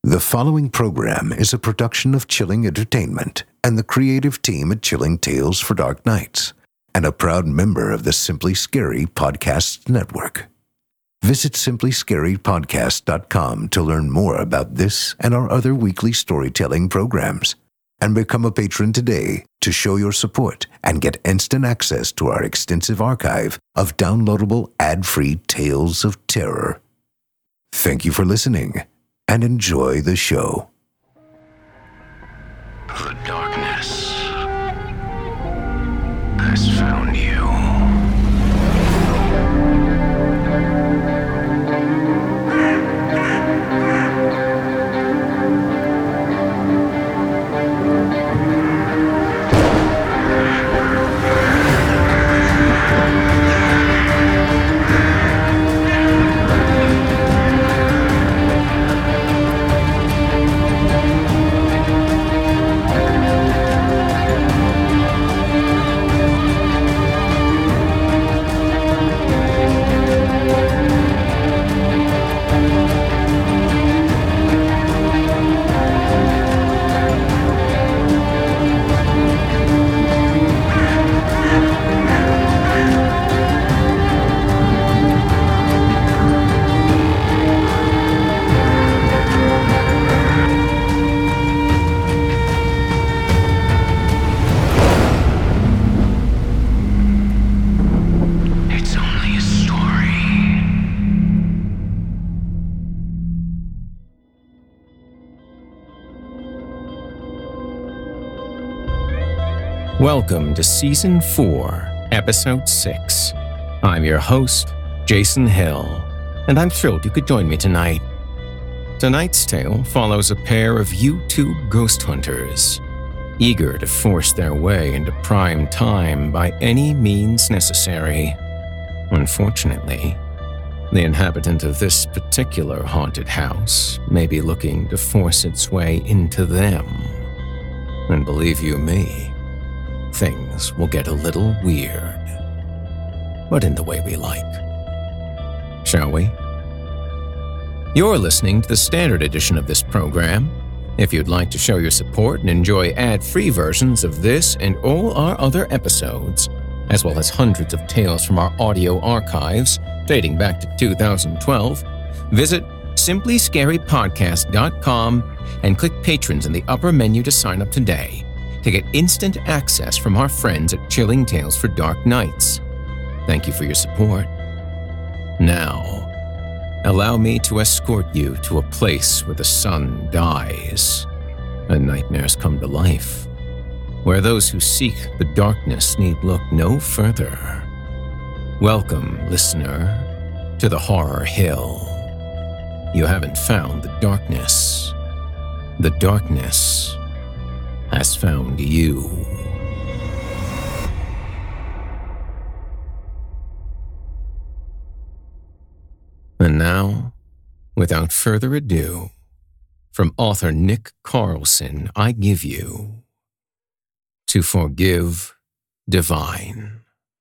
The following program is a production of Chilling Entertainment and the creative team at Chilling Tales for Dark Nights, and a proud member of the Simply Scary Podcasts Network. Visit simplyscarypodcast.com to learn more about this and our other weekly storytelling programs, and become a patron today to show your support and get instant access to our extensive archive of downloadable ad-free tales of terror. Thank you for listening, and enjoy the show. The darkness has found you. Welcome to Season 4, Episode 6. I'm your host, Jason Hill, and I'm thrilled you could join me tonight. Tonight's tale follows a pair of YouTube ghost hunters, eager to force their way into prime time by any means necessary. Unfortunately, the inhabitant of this particular haunted house may be looking to force its way into them. And believe you me, things will get a little weird, but in the way we like. Shall we? You're listening to the standard edition of this program. If you'd like to show your support and enjoy ad-free versions of this and all our other episodes, as well as hundreds of tales from our audio archives dating back to 2012, visit simplyscarypodcast.com and click Patrons in the upper menu to sign up today to get instant access from our friends at Chilling Tales for Dark Nights. Thank you for your support. Now, allow me to escort you to a place where the sun dies and nightmares come to life, where those who seek the darkness need look no further. Welcome, listener, to the Horror Hill. You haven't found the darkness. The darkness has found you. And now, without further ado, from author Nick Carlson, I give you To Forgive Divine.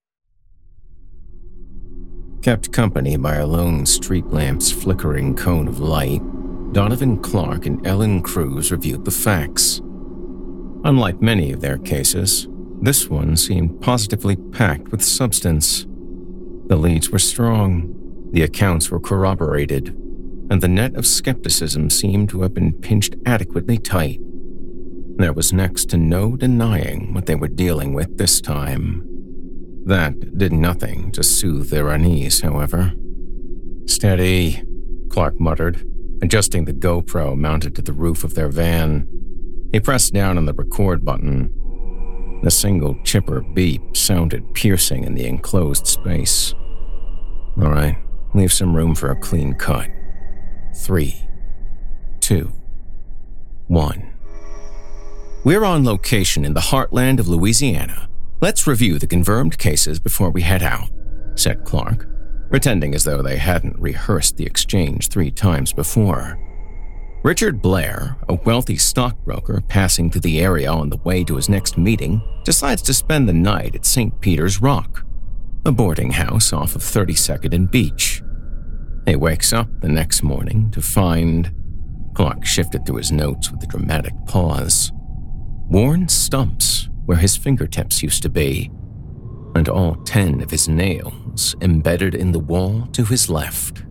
Kept company by a lone street lamp's flickering cone of light, Donovan Clark and Ellen Cruz reviewed the facts. Unlike many of their cases, this one seemed positively packed with substance. The leads were strong, the accounts were corroborated, and the net of skepticism seemed to have been pinched adequately tight. There was next to no denying what they were dealing with this time. That did nothing to soothe their unease, however. "Steady," Clark muttered, adjusting the GoPro mounted to the roof of their van. He pressed down on the record button. The single chipper beep sounded piercing in the enclosed space. All right, leave some room for a clean cut. 3, 2, 1. We're on location in the heartland of Louisiana. Let's review the confirmed cases before we head out, said Clark, pretending as though they hadn't rehearsed the exchange 3 times before. Richard Blair, a wealthy stockbroker passing through the area on the way to his next meeting, decides to spend the night at St. Peter's Rock, a boarding house off of 32nd and Beach. He wakes up the next morning to find Clark shifted through his notes with a dramatic pause. Worn stumps where his fingertips used to be, and all 10 of his nails embedded in the wall to his left.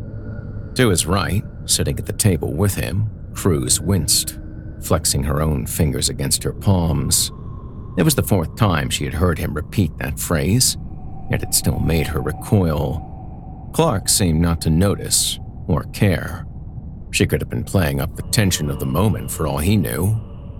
To his right, sitting at the table with him, Cruz winced, flexing her own fingers against her palms. It was the 4th time she had heard him repeat that phrase, yet it still made her recoil. Clark seemed not to notice or care. She could have been playing up the tension of the moment for all he knew.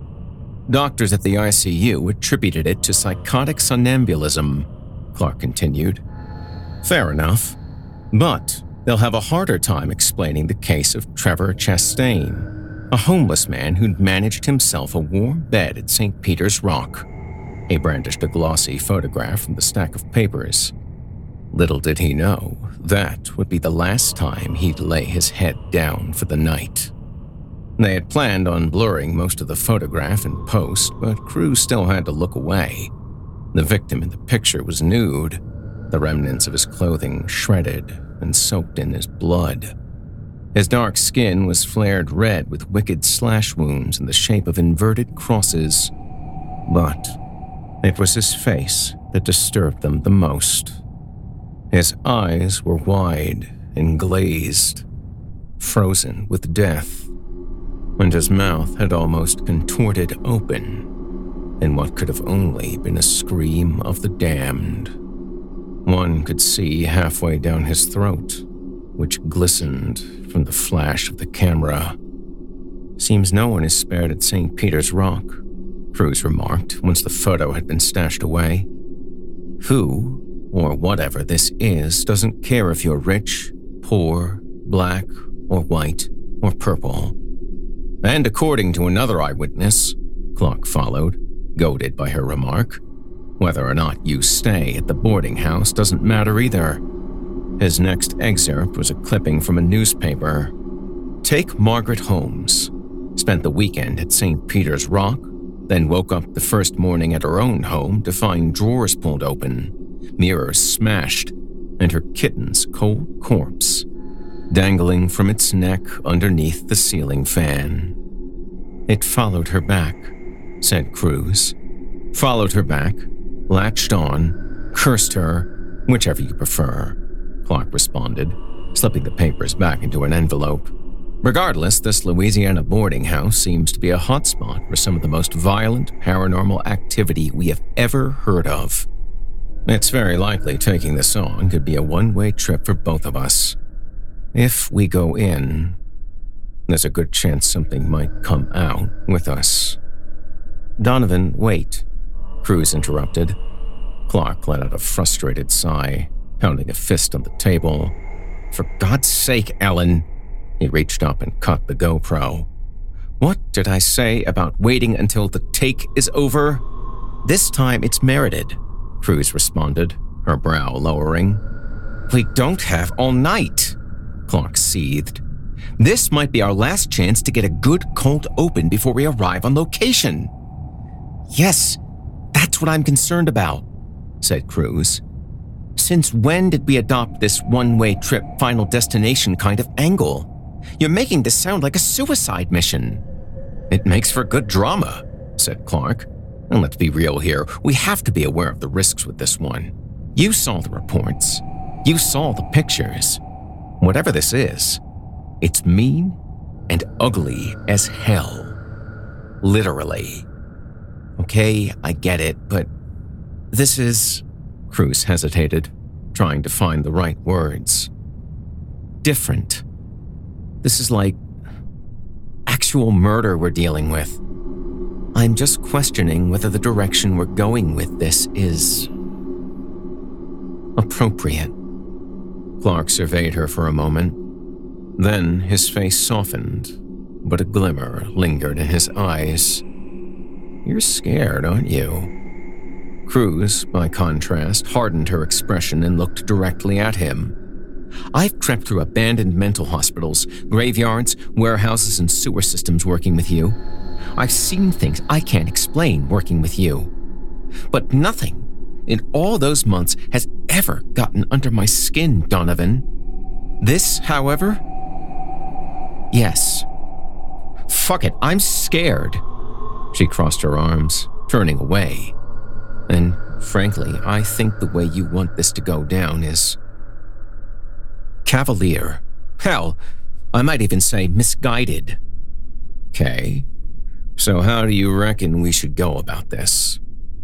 Doctors at the ICU attributed it to psychotic somnambulism, Clark continued. Fair enough, but they'll have a harder time explaining the case of Trevor Chastain, a homeless man who'd managed himself a warm bed at St. Peter's Rock. He brandished a glossy photograph from the stack of papers. Little did he know that would be the last time he'd lay his head down for the night. They had planned on blurring most of the photograph in post, but Cruz still had to look away. The victim in the picture was nude, the remnants of his clothing shredded and soaked in his blood. His dark skin was flared red with wicked slash wounds in the shape of inverted crosses. But it was his face that disturbed them the most. His eyes were wide and glazed, frozen with death, and his mouth had almost contorted open in what could have only been a scream of the damned. One could see halfway down his throat, which glistened from the flash of the camera. Seems no one is spared at St. Peter's Rock, Cruz remarked once the photo had been stashed away. Who, or whatever this is, doesn't care if you're rich, poor, black, or white, or purple. And according to another eyewitness, Clark followed, goaded by her remark, whether or not you stay at the boarding house doesn't matter either. His next excerpt was a clipping from a newspaper. Take Margaret Holmes. Spent the weekend at St. Peter's Rock, then woke up the first morning at her own home to find drawers pulled open, mirrors smashed, and her kitten's cold corpse dangling from its neck underneath the ceiling fan. It followed her back, said Cruz. Followed her back, latched on, cursed her, whichever you prefer, Clark responded, slipping the papers back into an envelope. Regardless, this Louisiana boarding house seems to be a hotspot for some of the most violent paranormal activity we have ever heard of. It's very likely taking this on could be a one-way trip for both of us. If we go in, there's a good chance something might come out with us. Donovan, wait, Cruz interrupted. Clark let out a frustrated sigh, pounding a fist on the table. For God's sake, Ellen. He reached up and cut the GoPro. What did I say about waiting until the take is over? This time it's merited, Cruz responded, her brow lowering. We don't have all night, Clark seethed. This might be our last chance to get a good cold open before we arrive on location. Yes, that's what I'm concerned about, said Cruz. Since when did we adopt this one-way trip, final destination kind of angle? You're making this sound like a suicide mission. It makes for good drama, said Clark. And let's be real here, we have to be aware of the risks with this one. You saw the reports. You saw the pictures. Whatever this is, it's mean and ugly as hell. Literally. Okay, I get it, but this is... Cruz hesitated, trying to find the right words. Different. This is like actual murder we're dealing with. I'm just questioning whether the direction we're going with this is appropriate. Clark surveyed her for a moment. Then his face softened, but a glimmer lingered in his eyes. You're scared, aren't you? Cruz, by contrast, hardened her expression and looked directly at him. I've trekked through abandoned mental hospitals, graveyards, warehouses, and sewer systems working with you. I've seen things I can't explain working with you. But nothing in all those months has ever gotten under my skin, Donovan. This, however? Yes, fuck it, I'm scared. She crossed her arms, turning away. And frankly, I think the way you want this to go down is cavalier. Hell, I might even say misguided. Okay, so how do you reckon we should go about this?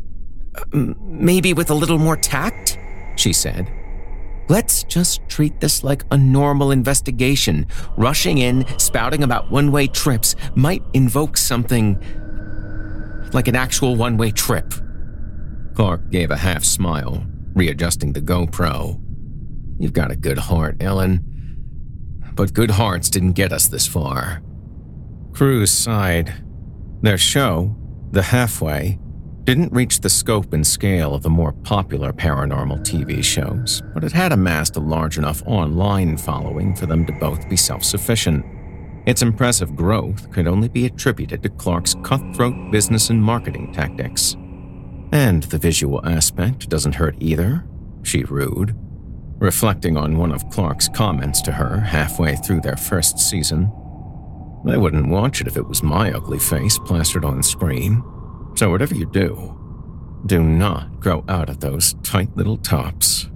Maybe with a little more tact, she said. Let's just treat this like a normal investigation. Rushing in, spouting about one-way trips might invoke something like an actual one-way trip. Clark gave a half smile, readjusting the GoPro. You've got a good heart, Ellen. But good hearts didn't get us this far. Cruz sighed. Their show, The Halfway, didn't reach the scope and scale of the more popular paranormal TV shows, but it had amassed a large enough online following for them to both be self-sufficient. Its impressive growth could only be attributed to Clark's cutthroat business and marketing tactics. And the visual aspect doesn't hurt either, she rued, reflecting on one of Clark's comments to her halfway through their first season. I wouldn't watch it if it was my ugly face plastered on screen. So whatever you do not grow out of those tight little tops.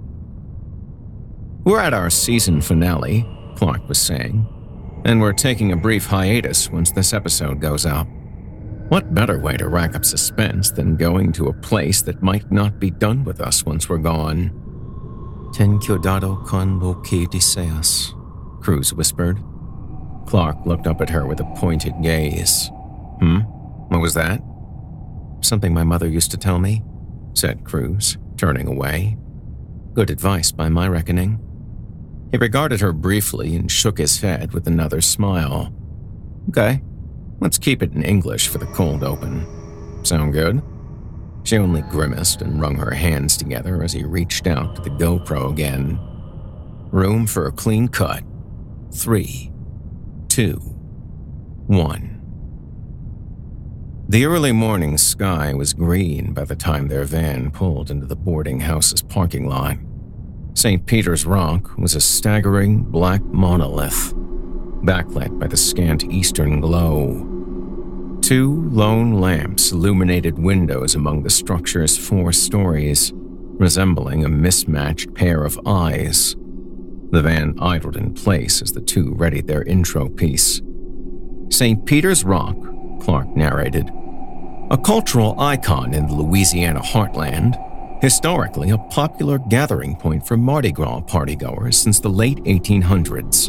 We're at our season finale, Clark was saying, and we're taking a brief hiatus once this episode goes up. What better way to rack up suspense than going to a place that might not be done with us once we're gone? Ten cuidado con lo que deseas, Cruz whispered. Clark looked up at her with a pointed gaze. What was that? Something my mother used to tell me, said Cruz, turning away. Good advice by my reckoning. He regarded her briefly and shook his head with another smile. Okay, let's keep it in English for the cold open. Sound good? She only grimaced and wrung her hands together as he reached out to the GoPro again. Room for a clean cut. 3, 2, 1. The early morning sky was green by the time their van pulled into the boarding house's parking lot. St. Peter's Rock was a staggering black monolith, backlit by the scant eastern glow. 2 lone lamps illuminated windows among the structure's 4 stories, resembling a mismatched pair of eyes. The van idled in place as the two readied their intro piece. St. Peter's Rock, Clark narrated, a cultural icon in the Louisiana heartland, historically a popular gathering point for Mardi Gras partygoers since the late 1800s.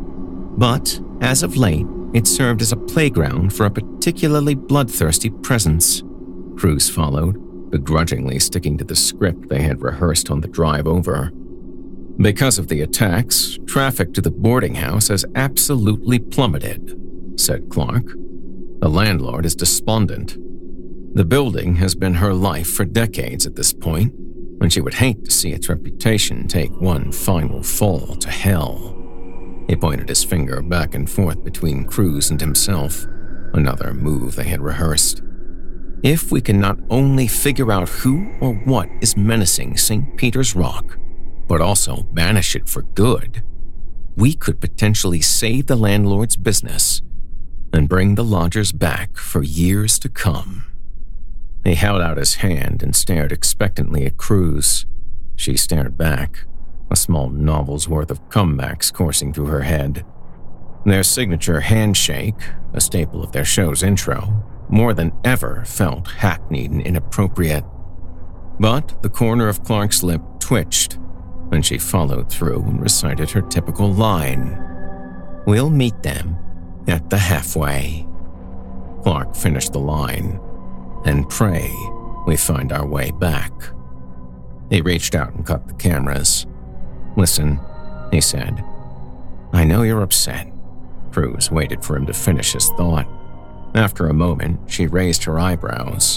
But, as of late, it served as a playground for a particularly bloodthirsty presence. Cruz followed, begrudgingly sticking to the script they had rehearsed on the drive over. Because of the attacks, traffic to the boarding house has absolutely plummeted, said Clark. The landlord is despondent. The building has been her life for decades at this point, and she would hate to see its reputation take one final fall to hell. He pointed his finger back and forth between Cruz and himself, another move they had rehearsed. If we can not only figure out who or what is menacing St. Peter's Rock, but also banish it for good, we could potentially save the landlord's business and bring the lodgers back for years to come. He held out his hand and stared expectantly at Cruz. She stared back, a small novel's worth of comebacks coursing through her head. Their signature handshake, a staple of their show's intro, more than ever felt hackneyed and inappropriate. But the corner of Clark's lip twitched, and she followed through and recited her typical line. We'll meet them at the halfway. Clark finished the line. And pray we find our way back. He reached out and cut the cameras. Listen, he said. I know you're upset. Cruz waited for him to finish his thought. After a moment, she raised her eyebrows.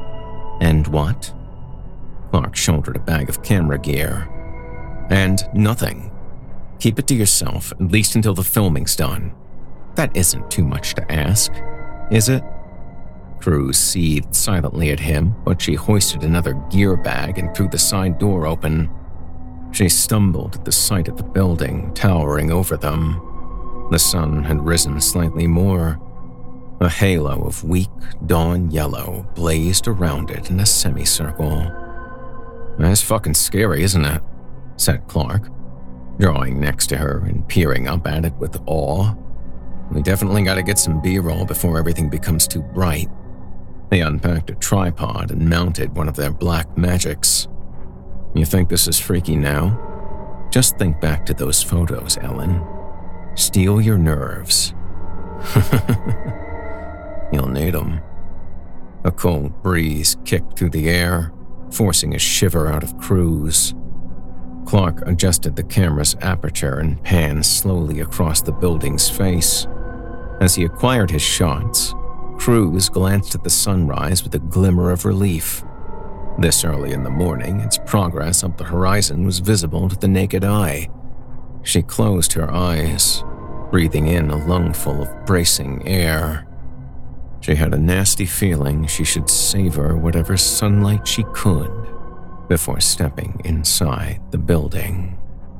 And what? Clark shouldered a bag of camera gear. And nothing. Keep it to yourself, at least until the filming's done. That isn't too much to ask, is it? Cruz seethed silently at him, but she hoisted another gear bag and threw the side door open. She stumbled at the sight of the building towering over them. The sun had risen slightly more. A halo of weak dawn yellow blazed around it in a semicircle. "That's fucking scary, isn't it?" said Clark, drawing next to her and peering up at it with awe. "We definitely gotta get some B-roll before everything becomes too bright." They unpacked a tripod and mounted one of their black magics. "You think this is freaky now? Just think back to those photos, Ellen. Steel your nerves." "You'll need them." A cold breeze kicked through the air, forcing a shiver out of Cruz. Clark adjusted the camera's aperture and panned slowly across the building's face. As he acquired his shots, Cruz glanced at the sunrise with a glimmer of relief. This early in the morning, its progress up the horizon was visible to the naked eye. She closed her eyes, breathing in a lungful of bracing air. She had a nasty feeling she should savor whatever sunlight she could before stepping inside the building.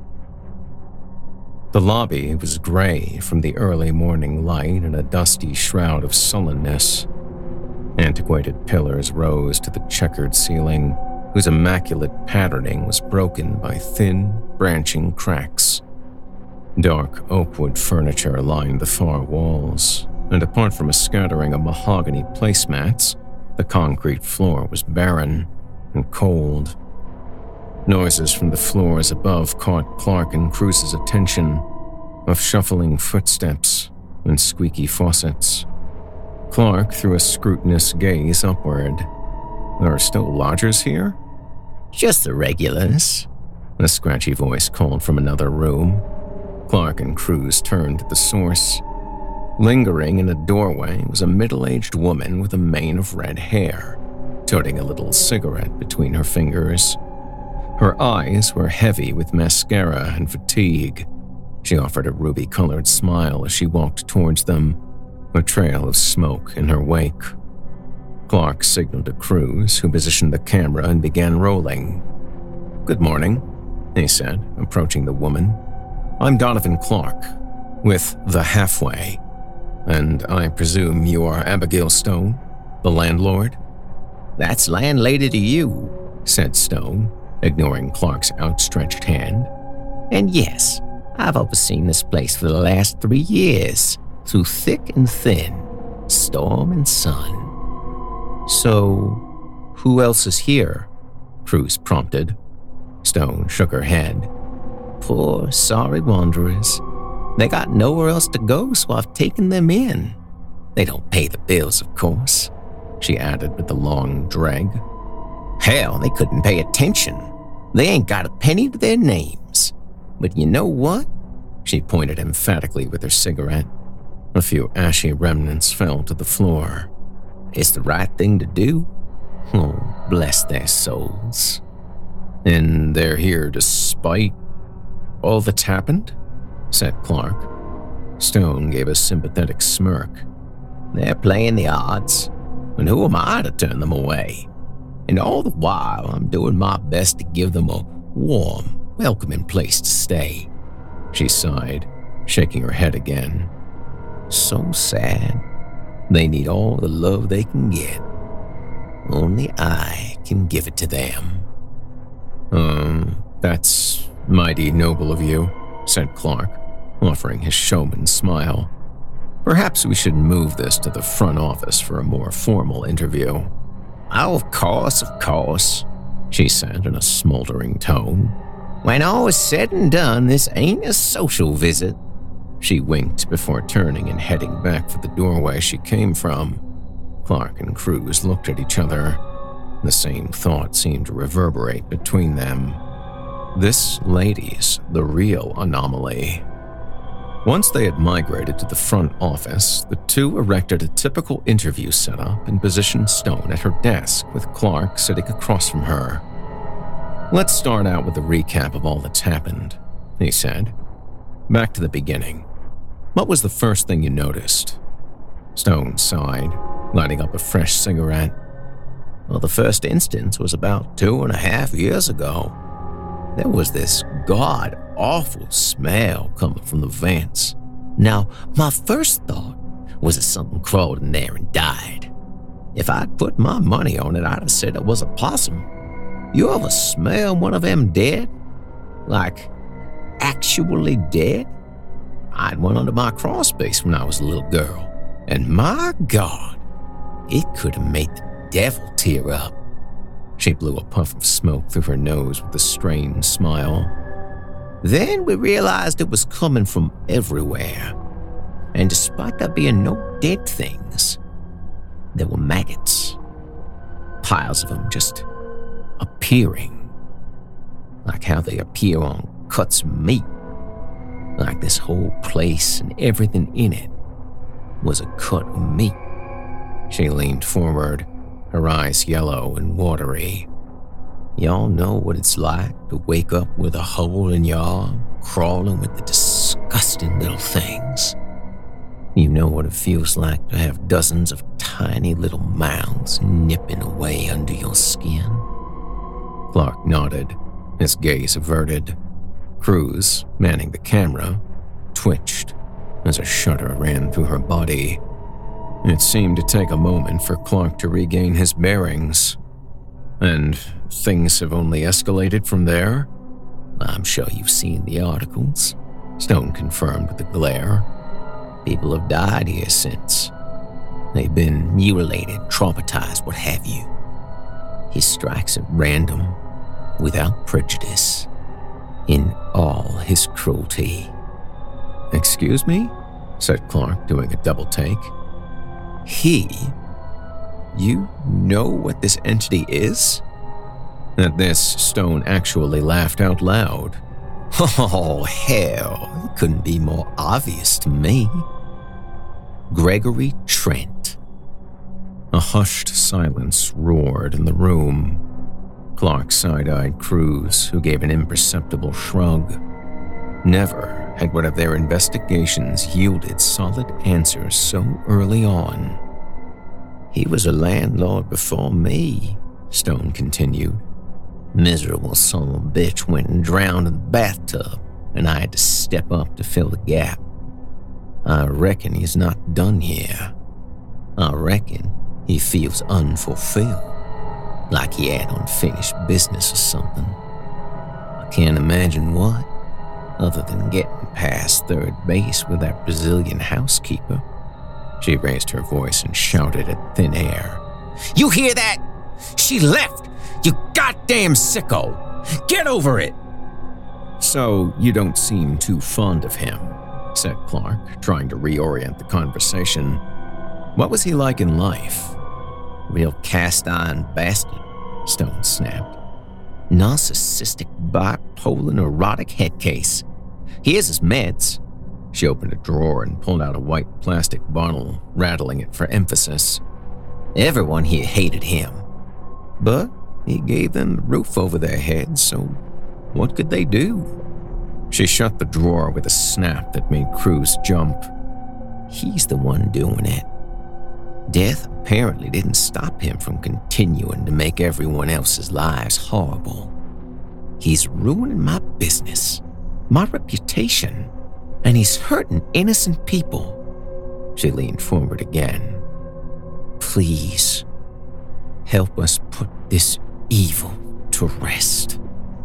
The lobby was gray from the early morning light and a dusty shroud of sullenness. Antiquated pillars rose to the checkered ceiling, whose immaculate patterning was broken by thin, branching cracks. Dark oakwood furniture lined the far walls, and apart from a scattering of mahogany placemats, the concrete floor was barren and cold. Noises from the floors above caught Clark and Cruz's attention, of shuffling footsteps and squeaky faucets. Clark threw a scrutinous gaze upward. "There are still lodgers here?" "Just the regulars," a scratchy voice called from another room. Clark and Cruz turned to the source. Lingering in a doorway was a middle-aged woman with a mane of red hair, toting a little cigarette between her fingers. Her eyes were heavy with mascara and fatigue. She offered a ruby-colored smile as she walked towards them, a trail of smoke in her wake. Clark signaled to Cruz, who positioned the camera and began rolling. "Good morning," he said, approaching the woman. "I'm Donovan Clark, with The Halfway, and I presume you are Abigail Stone, the landlord?" "That's landlady to you," said Stone, ignoring Clark's outstretched hand. "And yes, I've overseen this place for the last 3 years, through thick and thin, storm and sun." "So, who else is here?" Cruz prompted. Stone shook her head. "Poor, sorry wanderers. They got nowhere else to go, so I've taken them in. They don't pay the bills, of course," she added with a long drag. "Hell, they couldn't pay attention. They ain't got a penny to their names. But you know what?" She pointed emphatically with her cigarette. A few ashy remnants fell to the floor. "It's the right thing to do. Oh, bless their souls." "And they're here despite all that's happened?" said Clark. Stone gave a sympathetic smirk. "They're playing the odds, and who am I to turn them away? And all the while, I'm doing my best to give them a warm, welcoming place to stay." She sighed, shaking her head again. "So sad. They need all the love they can get. Only I can give it to them." That's mighty noble of you," said Clark, offering his showman's smile. "Perhaps we should move this to the front office for a more formal interview." "Oh, of course, she said in a smoldering tone. "When all is said and done, this ain't a social visit." She winked before turning and heading back for the doorway she came from. Clark and Cruz looked at each other. The same thought seemed to reverberate between them. This lady's the real anomaly. Once they had migrated to the front office, the two erected a typical interview setup and positioned Stone at her desk with Clark sitting across from her. "Let's start out with a recap of all that's happened," he said. "Back to the beginning. What was the first thing you noticed?" Stone sighed, lighting up a fresh cigarette. "Well, the first instance was about 2.5 years ago. There was this god-awful smell coming from the vents. Now, my first thought Was it something crawled in there and died? If I'd put my money on it, I'd have said it was a possum. You ever smell one of them dead? Like, actually dead? I had one under my crawl space when I was a little girl, and my God, it could have made the devil tear up. She blew a puff of smoke through her nose with a strained smile. Then we realized it was coming from everywhere, and despite there being no dead things, there were maggots. Piles of them just appearing, like how they appear on cuts of meat. Like this whole place and everything in it was a cut of meat. She leaned forward, her eyes yellow and watery. Y'all know what it's like to wake up with a hole in your arm, crawling with the disgusting little things. You know what it feels like to have dozens of tiny little mouths nipping away under your skin? Clark nodded, his gaze averted. Cruz, manning the camera, twitched as a shudder ran through her body. It seemed to take a moment for Clark to regain his bearings. And things have only escalated from there? I'm sure you've seen the articles, Stone confirmed with a glare. People have died here since. They've been mutilated, traumatized, what have you. He strikes at random, without prejudice, in all his cruelty. Excuse me? Said Clark, doing a double take. You know what this entity is? At this, Stone actually laughed out loud. Oh, hell, it couldn't be more obvious to me. Gregory Trent. A hushed silence roared in the room. Clark side-eyed Cruz, who gave an imperceptible shrug. Never had one of their investigations yielded solid answers so early on. He was a landlord before me, Stone continued. Miserable son of a bitch went and drowned in the bathtub, and I had to step up to fill the gap. I reckon he's not done here. I reckon he feels unfulfilled, like he had unfinished business or something. I can't imagine what, other than getting past third base with that Brazilian housekeeper. She raised her voice and shouted at thin air. You hear that? She left! You goddamn sicko! Get over it! So you don't seem too fond of him, said Clark, trying to reorient the conversation. What was he like in life? Real cast-iron bastard, Stone snapped. Narcissistic, bipolar, neurotic head case. Here's his meds. She opened a drawer and pulled out a white plastic bottle, rattling it for emphasis. Everyone here hated him. But he gave them the roof over their heads, so what could they do? She shut the drawer with a snap that made Cruz jump. He's the one doing it. Death apparently didn't stop him from continuing to make everyone else's lives horrible. He's ruining my business, my reputation, and he's hurting innocent people. She leaned forward again. Please, help us put this evil to rest.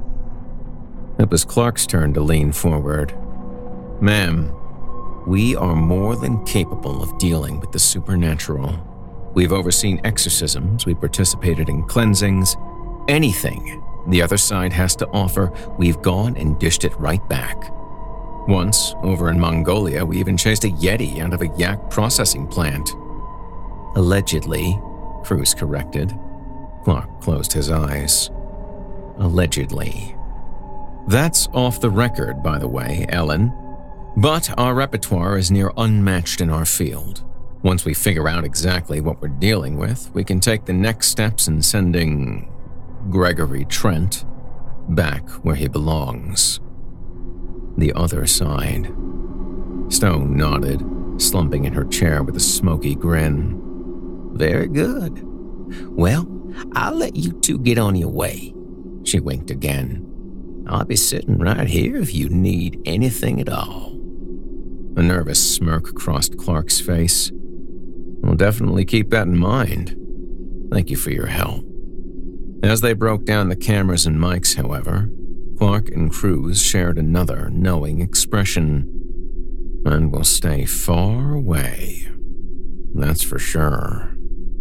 It was Clark's turn to lean forward. Ma'am, we are more than capable of dealing with the supernatural. We've overseen exorcisms, we've participated in cleansings. Anything the other side has to offer, we've gone and dished it right back. Once, over in Mongolia, we even chased a Yeti out of a yak processing plant. Allegedly, Cruz corrected. Clark closed his eyes. Allegedly. That's off the record, by the way, Ellen. But our repertoire is near unmatched in our field. Once we figure out exactly what we're dealing with, we can take the next steps in sending Gregory Trent back where he belongs. The other side. Stone nodded, slumping in her chair with a smoky grin. Very good. Well, I'll let you two get on your way. She winked again. I'll be sitting right here if you need anything at all. A nervous smirk crossed Clark's face. We'll definitely keep that in mind. Thank you for your help. As they broke down the cameras and mics, however, Clark and Cruz shared another knowing expression. And we'll stay far away. That's for sure.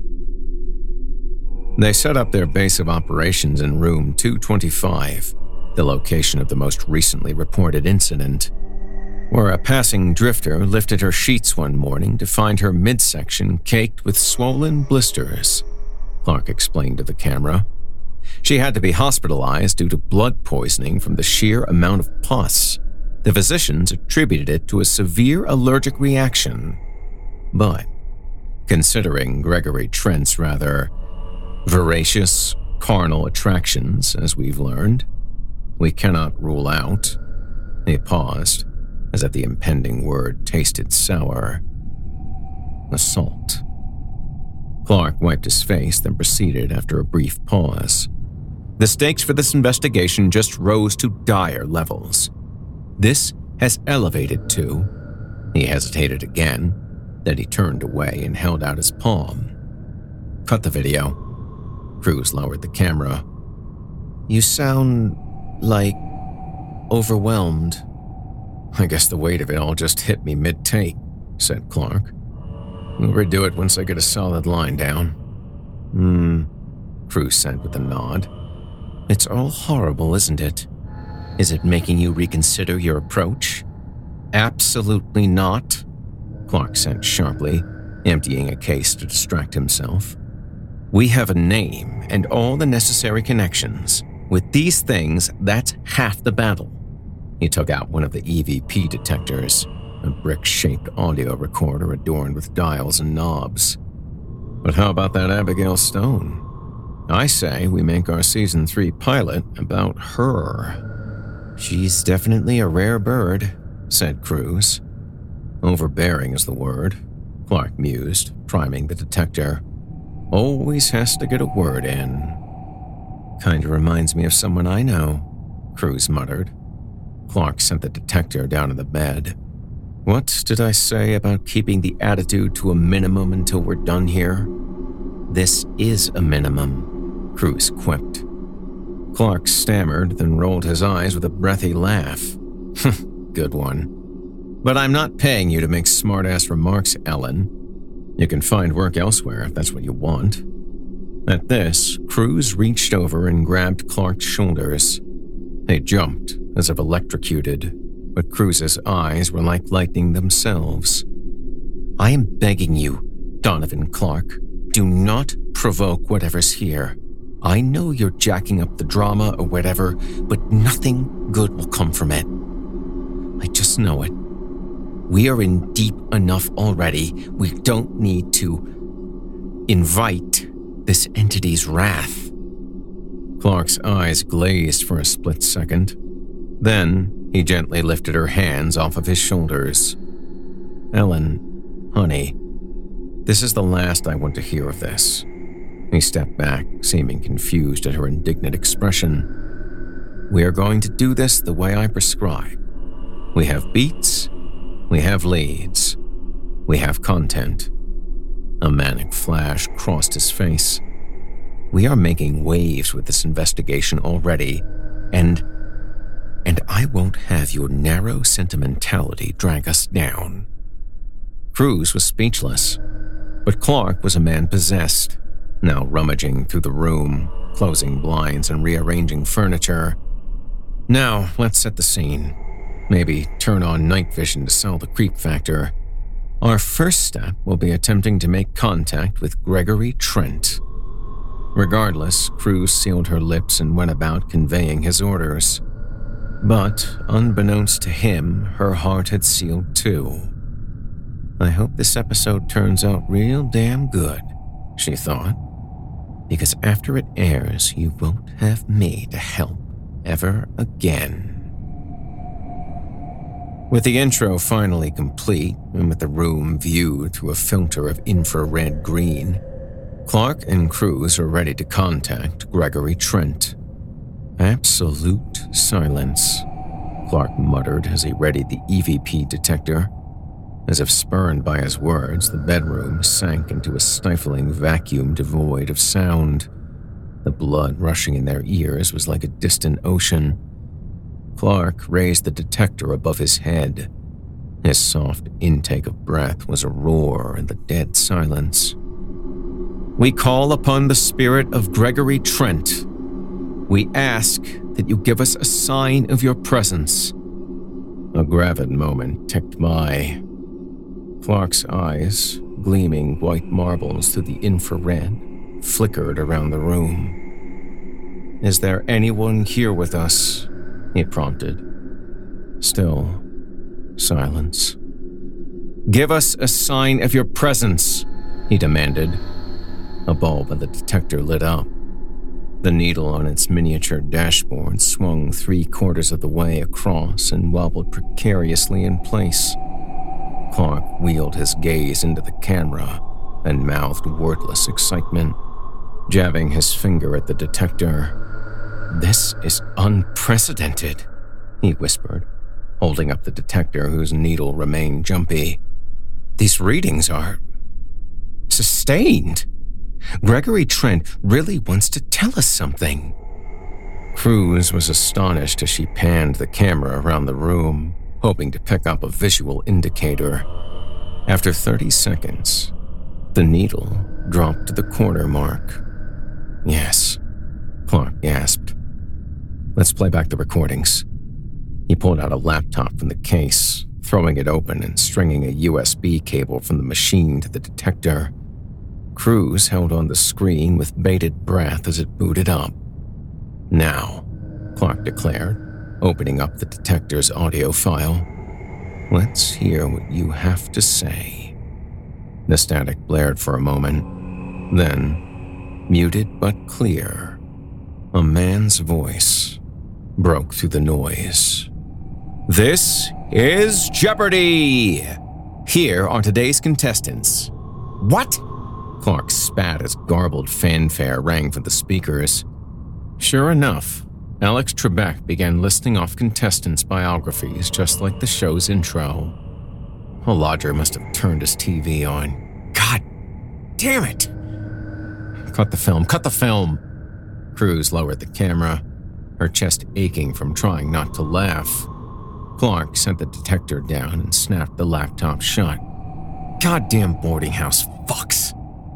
They set up their base of operations in room 225, the location of the most recently reported incident, where a passing drifter lifted her sheets one morning to find her midsection caked with swollen blisters, Clark explained to the camera. She had to be hospitalized due to blood poisoning from the sheer amount of pus. The physicians attributed it to a severe allergic reaction. But, considering Gregory Trent's rather voracious, carnal attractions, as we've learned, we cannot rule out. He paused, as if the impending word tasted sour. Assault. Clark wiped his face, then proceeded after a brief pause. The stakes for this investigation just rose to dire levels. This has elevated to... He hesitated again, then he turned away and held out his palm. Cut the video. Cruz lowered the camera. You sound like overwhelmed. I guess the weight of it all just hit me mid-take, said Clark. We'll redo it once I get a solid line down. Cruz said with a nod. It's all horrible, isn't it? Is it making you reconsider your approach? Absolutely not, Clark said sharply, emptying a case to distract himself. We have a name and all the necessary connections. With these things, that's half the battle. He took out one of the EVP detectors, a brick-shaped audio recorder adorned with dials and knobs. But how about that Abigail Stone? I say we make our Season 3 pilot about her. She's definitely a rare bird, said Cruz. Overbearing is the word, Clark mused, priming the detector. Always has to get a word in. Kinda reminds me of someone I know, Cruz muttered. Clark sent the detector down to the bed. What did I say about keeping the attitude to a minimum until we're done here? This is a minimum, Cruz quipped. Clark stammered, then rolled his eyes with a breathy laugh. Good one. But I'm not paying you to make smart-ass remarks, Ellen. You can find work elsewhere if that's what you want. At this, Cruz reached over and grabbed Clark's shoulders. They jumped, as if electrocuted, but Cruz's eyes were like lightning themselves. I am begging you, Donovan Clark, do not provoke whatever's here. I know you're jacking up the drama or whatever, but nothing good will come from it. I just know it. We are in deep enough already. We don't need to invite this entity's wrath. Clark's eyes glazed for a split second. Then he gently lifted her hands off of his shoulders. Ellen, honey, this is the last I want to hear of this. He stepped back, seeming confused at her indignant expression. We are going to do this the way I prescribe. We have beats, we have leads, we have content. A manic flash crossed his face. We are making waves with this investigation already, and I won't have your narrow sentimentality drag us down. Cruz was speechless, but Clark was a man possessed, now rummaging through the room, closing blinds and rearranging furniture. Now, let's set the scene. Maybe turn on night vision to sell the creep factor. Our first step will be attempting to make contact with Gregory Trent. Regardless, Cruz sealed her lips and went about conveying his orders. But, unbeknownst to him, her heart had sealed too. I hope this episode turns out real damn good, she thought. Because after it airs, you won't have me to help ever again. With the intro finally complete, and with the room viewed through a filter of infrared green, Clark and Cruz were ready to contact Gregory Trent. Absolute silence, Clark muttered as he readied the EVP detector. As if spurned by his words, the bedroom sank into a stifling vacuum devoid of sound. The blood rushing in their ears was like a distant ocean. Clark raised the detector above his head. His soft intake of breath was a roar in the dead silence. "We call upon the spirit of Gregory Trent. We ask that you give us a sign of your presence." A gravid moment ticked by. Clark's eyes, gleaming white marbles through the infrared, flickered around the room. "Is there anyone here with us?" he prompted. Still, silence. "Give us a sign of your presence," he demanded. A bulb in the detector lit up. The needle on its miniature dashboard swung 3/4 of the way across and wobbled precariously in place. Clark wheeled his gaze into the camera and mouthed wordless excitement, jabbing his finger at the detector. "This is unprecedented," he whispered, holding up the detector whose needle remained jumpy. "These readings are sustained. Gregory Trent really wants to tell us something." Cruz was astonished as she panned the camera around the room, hoping to pick up a visual indicator. After 30 seconds, the needle dropped to the quarter mark. "Yes," Clark gasped. "Let's play back the recordings." He pulled out a laptop from the case, throwing it open and stringing a USB cable from the machine to the detector. Cruz held on the screen with bated breath as it booted up. "Now," Clark declared, opening up the detector's audio file. "Let's hear what you have to say." The static blared for a moment. Then, muted but clear, a man's voice broke through the noise. "This is Jeopardy! Here are today's contestants." "What?" Clark spat as garbled fanfare rang from the speakers. Sure enough, Alex Trebek began listing off contestants' biographies just like the show's intro. A lodger must have turned his TV on. "God damn it!" Cut the film. Cruz lowered the camera, her chest aching from trying not to laugh. Clark set the detector down and snapped the laptop shut. "Goddamn boarding house fucks."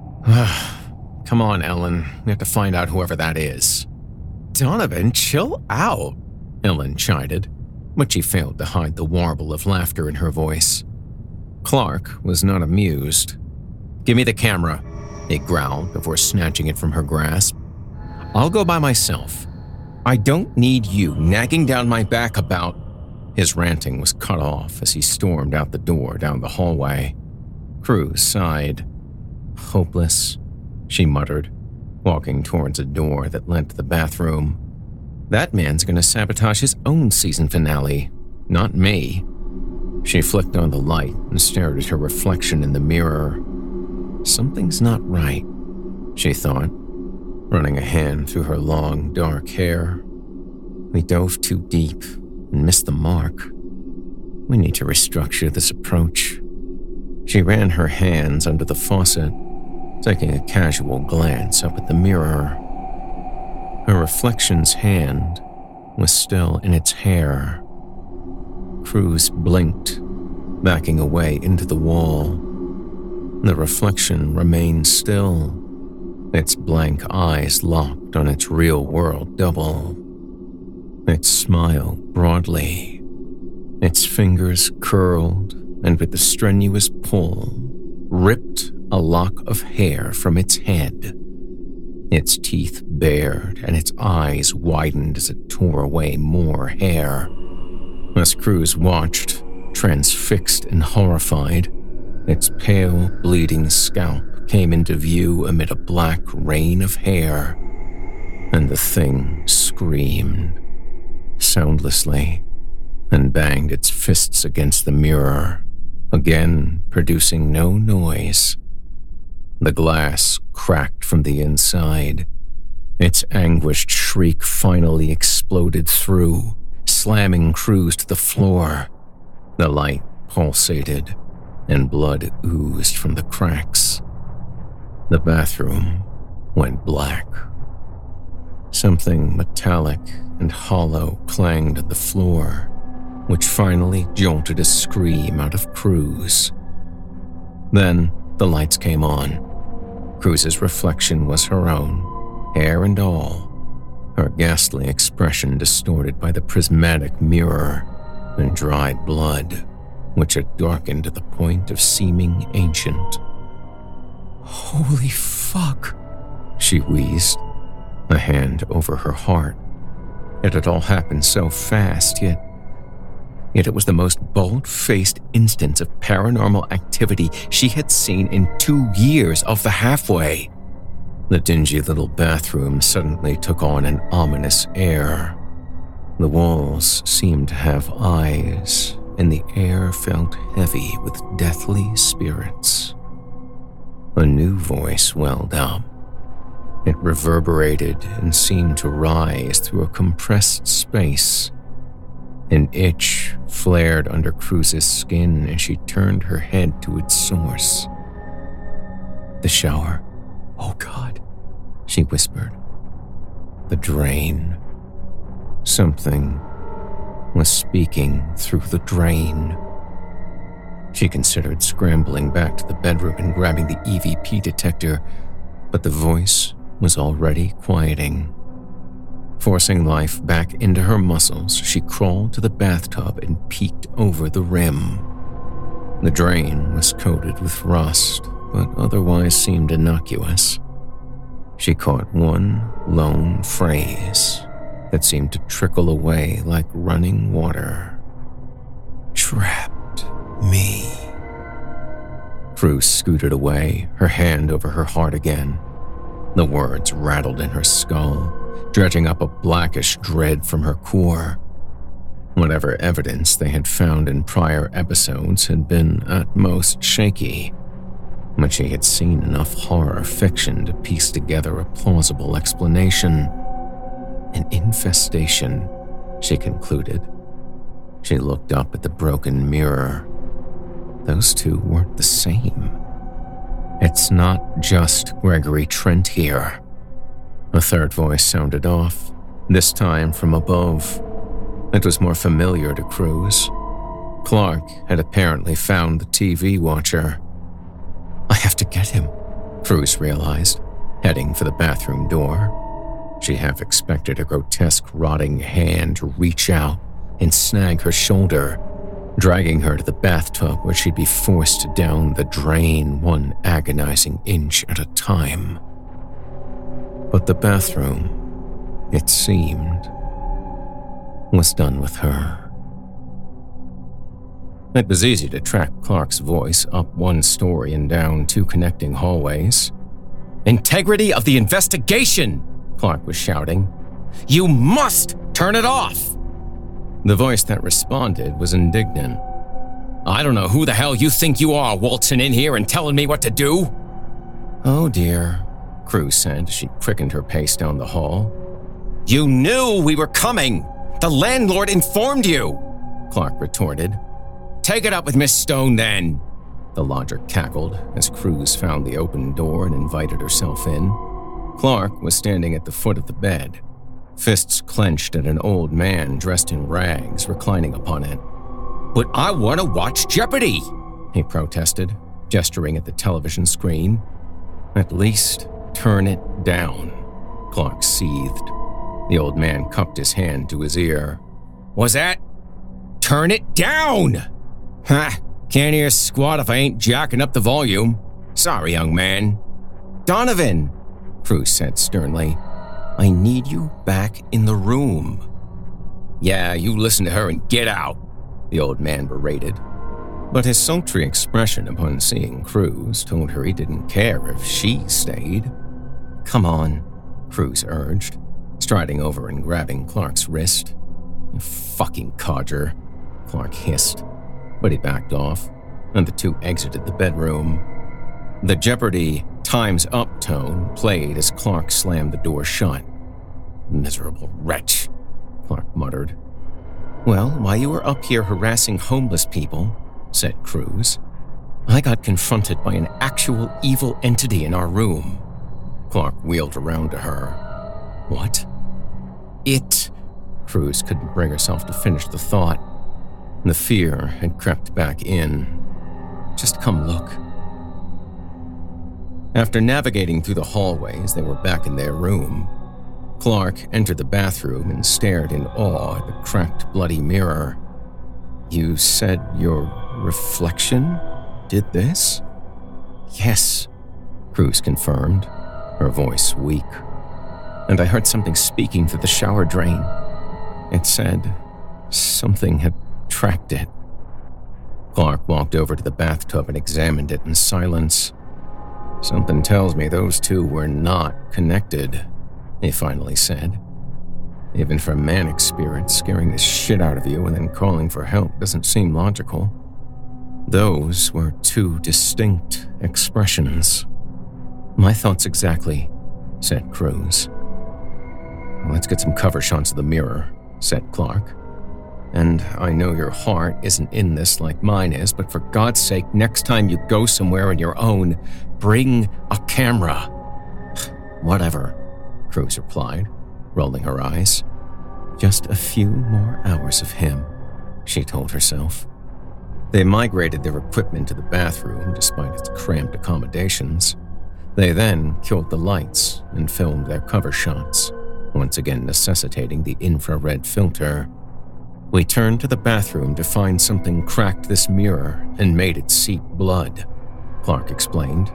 "Come on, Ellen. We have to find out whoever that is." "Donovan, chill out," Ellen chided, but she failed to hide the warble of laughter in her voice. Clark was not amused. "Give me the camera," he growled before snatching it from her grasp. "I'll go by myself. I don't need you nagging down my back about—" His ranting was cut off as he stormed out the door down the hallway. Cruz sighed. "Hopeless," she muttered, walking towards a door that led to the bathroom. "That man's going to sabotage his own season finale, not me." She flicked on the light and stared at her reflection in the mirror. Something's not right, she thought, running a hand through her long, dark hair. We dove too deep and missed the mark. We need to restructure this approach. She ran her hands under the faucet, taking a casual glance up at the mirror. Her reflection's hand was still in its hair. Cruz blinked, backing away into the wall. The reflection remained still, its blank eyes locked on its real-world double. It smiled broadly, its fingers curled, and with a strenuous pull, ripped a lock of hair from its head. Its teeth bared and its eyes widened as it tore away more hair. As Cruz watched, transfixed and horrified, its pale, bleeding scalp came into view amid a black rain of hair, and the thing screamed, soundlessly, and banged its fists against the mirror, again producing no noise. The glass cracked from the inside. Its anguished shriek finally exploded through, slamming Cruz to the floor. The light pulsated, and blood oozed from the cracks. The bathroom went black. Something metallic and hollow clanged at the floor, which finally jolted a scream out of Cruz. Then the lights came on. Cruz's reflection was her own, hair and all, her ghastly expression distorted by the prismatic mirror and dried blood, which had darkened to the point of seeming ancient. "Holy fuck," she wheezed, a hand over her heart. It had all happened so fast, yet it was the most bold-faced instance of paranormal activity she had seen in 2 years of the halfway. The dingy little bathroom suddenly took on an ominous air. The walls seemed to have eyes, and the air felt heavy with deathly spirits. A new voice welled up. It reverberated and seemed to rise through a compressed space. An itch flared under Cruz's skin as she turned her head to its source. The shower. "Oh God," she whispered. The drain. Something was speaking through the drain. She considered scrambling back to the bedroom and grabbing the EVP detector, but the voice was already quieting. Forcing life back into her muscles, she crawled to the bathtub and peeked over the rim. The drain was coated with rust, but otherwise seemed innocuous. She caught one lone phrase that seemed to trickle away like running water. "Trapped me." Cruz scooted away, her hand over her heart again. The words rattled in her skull, dredging up a blackish dread from her core. Whatever evidence they had found in prior episodes had been at most shaky, but she had seen enough horror fiction to piece together a plausible explanation. An infestation, she concluded. She looked up at the broken mirror. Those two weren't the same. "It's not just Gregory Trent here." A third voice sounded off, this time from above. It was more familiar to Cruz. Clark had apparently found the TV watcher. "I have to get him," Cruz realized, heading for the bathroom door. She half expected a grotesque rotting hand to reach out and snag her shoulder, dragging her to the bathtub where she'd be forced down the drain 1 agonizing inch at a time. But the bathroom, it seemed, was done with her. It was easy to track Clark's voice up 1 story and down 2 connecting hallways. "Integrity of the investigation!" Clark was shouting. "You must turn it off!" The voice that responded was indignant. "I don't know who the hell you think you are, waltzing in here and telling me what to do." "Oh dear," Cruz said as she quickened her pace down the hall. "You knew we were coming! The landlord informed you!" Clark retorted. "Take it up with Miss Stone, then!" The lodger cackled as Cruz found the open door and invited herself in. Clark was standing at the foot of the bed, fists clenched at an old man dressed in rags reclining upon it. "But I want to watch Jeopardy!" he protested, gesturing at the television screen. "At least turn it down," Clark seethed. The old man cupped his hand to his ear. "Was that? Turn it down!" "Ha! Can't hear squat if I ain't jacking up the volume. Sorry, young man." "Donovan," Cruz said sternly, "I need you back in the room." "Yeah, you listen to her and get out," the old man berated. But his sultry expression upon seeing Cruz told her he didn't care if she stayed. "Come on," Cruz urged, striding over and grabbing Clark's wrist. "You fucking codger," Clark hissed, but he backed off, and the two exited the bedroom. The Jeopardy! Time's Up tone played as Clark slammed the door shut. "Miserable wretch," Clark muttered. "Well, while you were up here harassing homeless people," said Cruz, I got confronted by an actual evil entity in our room. Clark wheeled around to her. What? It. Cruz couldn't bring herself to finish the thought. The fear had crept back in. Just come look. After navigating through the hallways, they were back in their room. Clark entered the bathroom and stared in awe at the cracked, bloody mirror. You said your reflection did this? Yes, Cruz confirmed, her voice weak. And I heard something speaking through the shower drain. It said something had tracked it. Clark walked over to the bathtub and examined it in silence. Something tells me those two were not connected, he finally said. Even for manic spirits, scaring the shit out of you and then calling for help doesn't seem logical. Those were two distinct expressions. My thoughts exactly, said Cruz. Let's get some cover shots of the mirror, said Clark. And I know your heart isn't in this like mine is, but for God's sake, next time you go somewhere on your own, bring a camera. Whatever, Cruz replied, rolling her eyes. Just a few more hours of him, she told herself. They migrated their equipment to the bathroom despite its cramped accommodations. They then killed the lights and filmed their cover shots, once again necessitating the infrared filter. We turned to the bathroom to find something cracked this mirror and made it seep blood, Clark explained.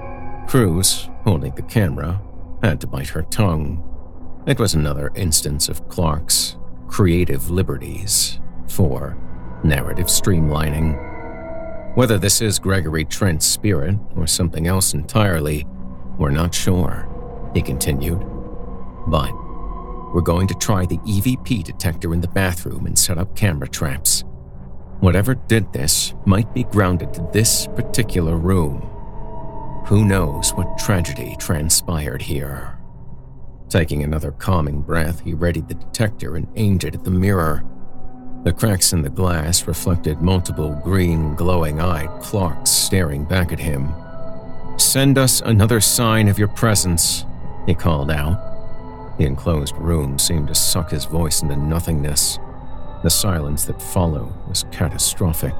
Cruz, holding the camera, had to bite her tongue. It was another instance of Clark's creative liberties for narrative streamlining. Whether this is Gregory Trent's spirit or something else entirely, we're not sure, he continued. But we're going to try the EVP detector in the bathroom and set up camera traps. Whatever did this might be grounded to this particular room. Who knows what tragedy transpired here? Taking another calming breath, he readied the detector and aimed it at the mirror. The cracks in the glass reflected multiple green, glowing-eyed Clarks staring back at him. Send us another sign of your presence, he called out. The enclosed room seemed to suck his voice into nothingness. The silence that followed was catastrophic.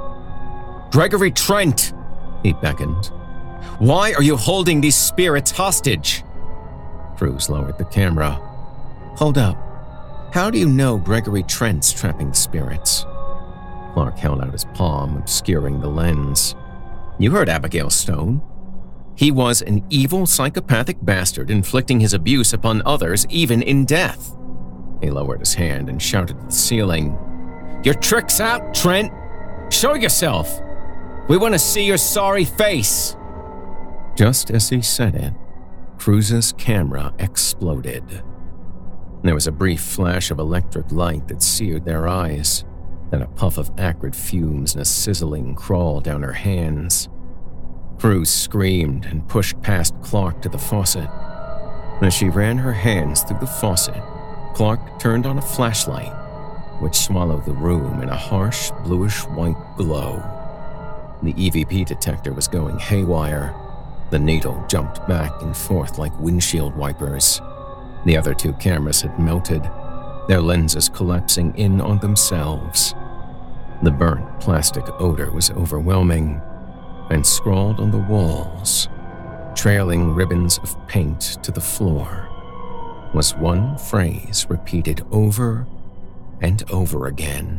Gregory Trent, he beckoned. Why are you holding these spirits hostage? Cruz lowered the camera. Hold up. How do you know Gregory Trent's trapping the spirits? Clark held out his palm, obscuring the lens. You heard Abigail Stone. He was an evil, psychopathic bastard inflicting his abuse upon others, even in death. He lowered his hand and shouted at the ceiling. Your trick's out, Trent! Show yourself! We want to see your sorry face! Just as he said it, Cruz's camera exploded. There was a brief flash of electric light that seared their eyes, then a puff of acrid fumes and a sizzling crawl down her hands. Cruz screamed and pushed past Clark to the faucet. As she ran her hands through the faucet, Clark turned on a flashlight, which swallowed the room in a harsh, bluish-white glow. The EVP detector was going haywire. The needle jumped back and forth like windshield wipers. The other two cameras had melted, their lenses collapsing in on themselves. The burnt plastic odor was overwhelming, and scrawled on the walls, trailing ribbons of paint to the floor, was one phrase repeated over and over again.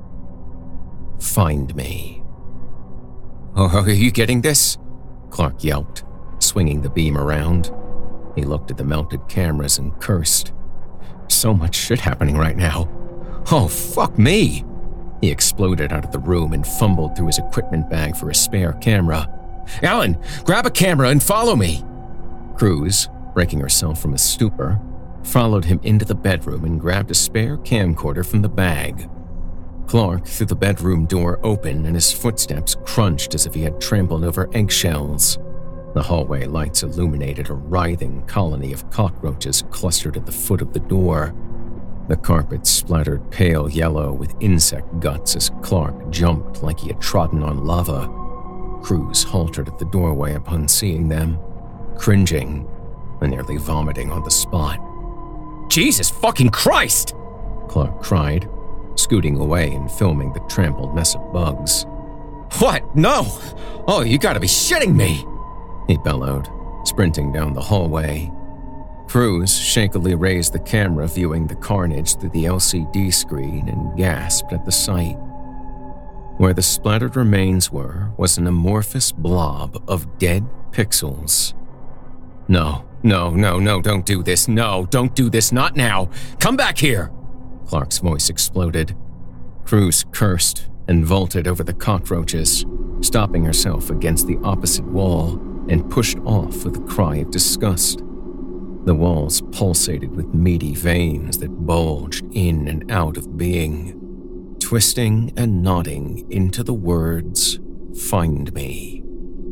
Find me. Oh, are you getting this? Clark yelped, swinging the beam around. He looked at the melted cameras and cursed. So much shit happening right now. Oh, fuck me! He exploded out of the room and fumbled through his equipment bag for a spare camera. Alan, grab a camera and follow me! Cruz, breaking herself from a stupor, followed him into the bedroom and grabbed a spare camcorder from the bag. Clark threw the bedroom door open and his footsteps crunched as if he had trampled over eggshells. The hallway lights illuminated a writhing colony of cockroaches clustered at the foot of the door. The carpet splattered pale yellow with insect guts as Clark jumped like he had trodden on lava. Cruz halted at the doorway upon seeing them, cringing and nearly vomiting on the spot. Jesus fucking Christ! Clark cried, scooting away and filming the trampled mess of bugs. What? No! Oh, you gotta be shitting me! He bellowed, sprinting down the hallway. Cruz shakily raised the camera, viewing the carnage through the LCD screen, and gasped at the sight. Where the splattered remains were was an amorphous blob of dead pixels. No, don't do this. No, don't do this, not now. Come back here! Clark's voice exploded. Cruz cursed and vaulted over the cockroaches, stopping herself against the opposite wall and pushed off with a cry of disgust. The walls pulsated with meaty veins that bulged in and out of being, twisting and nodding into the words, "Find me."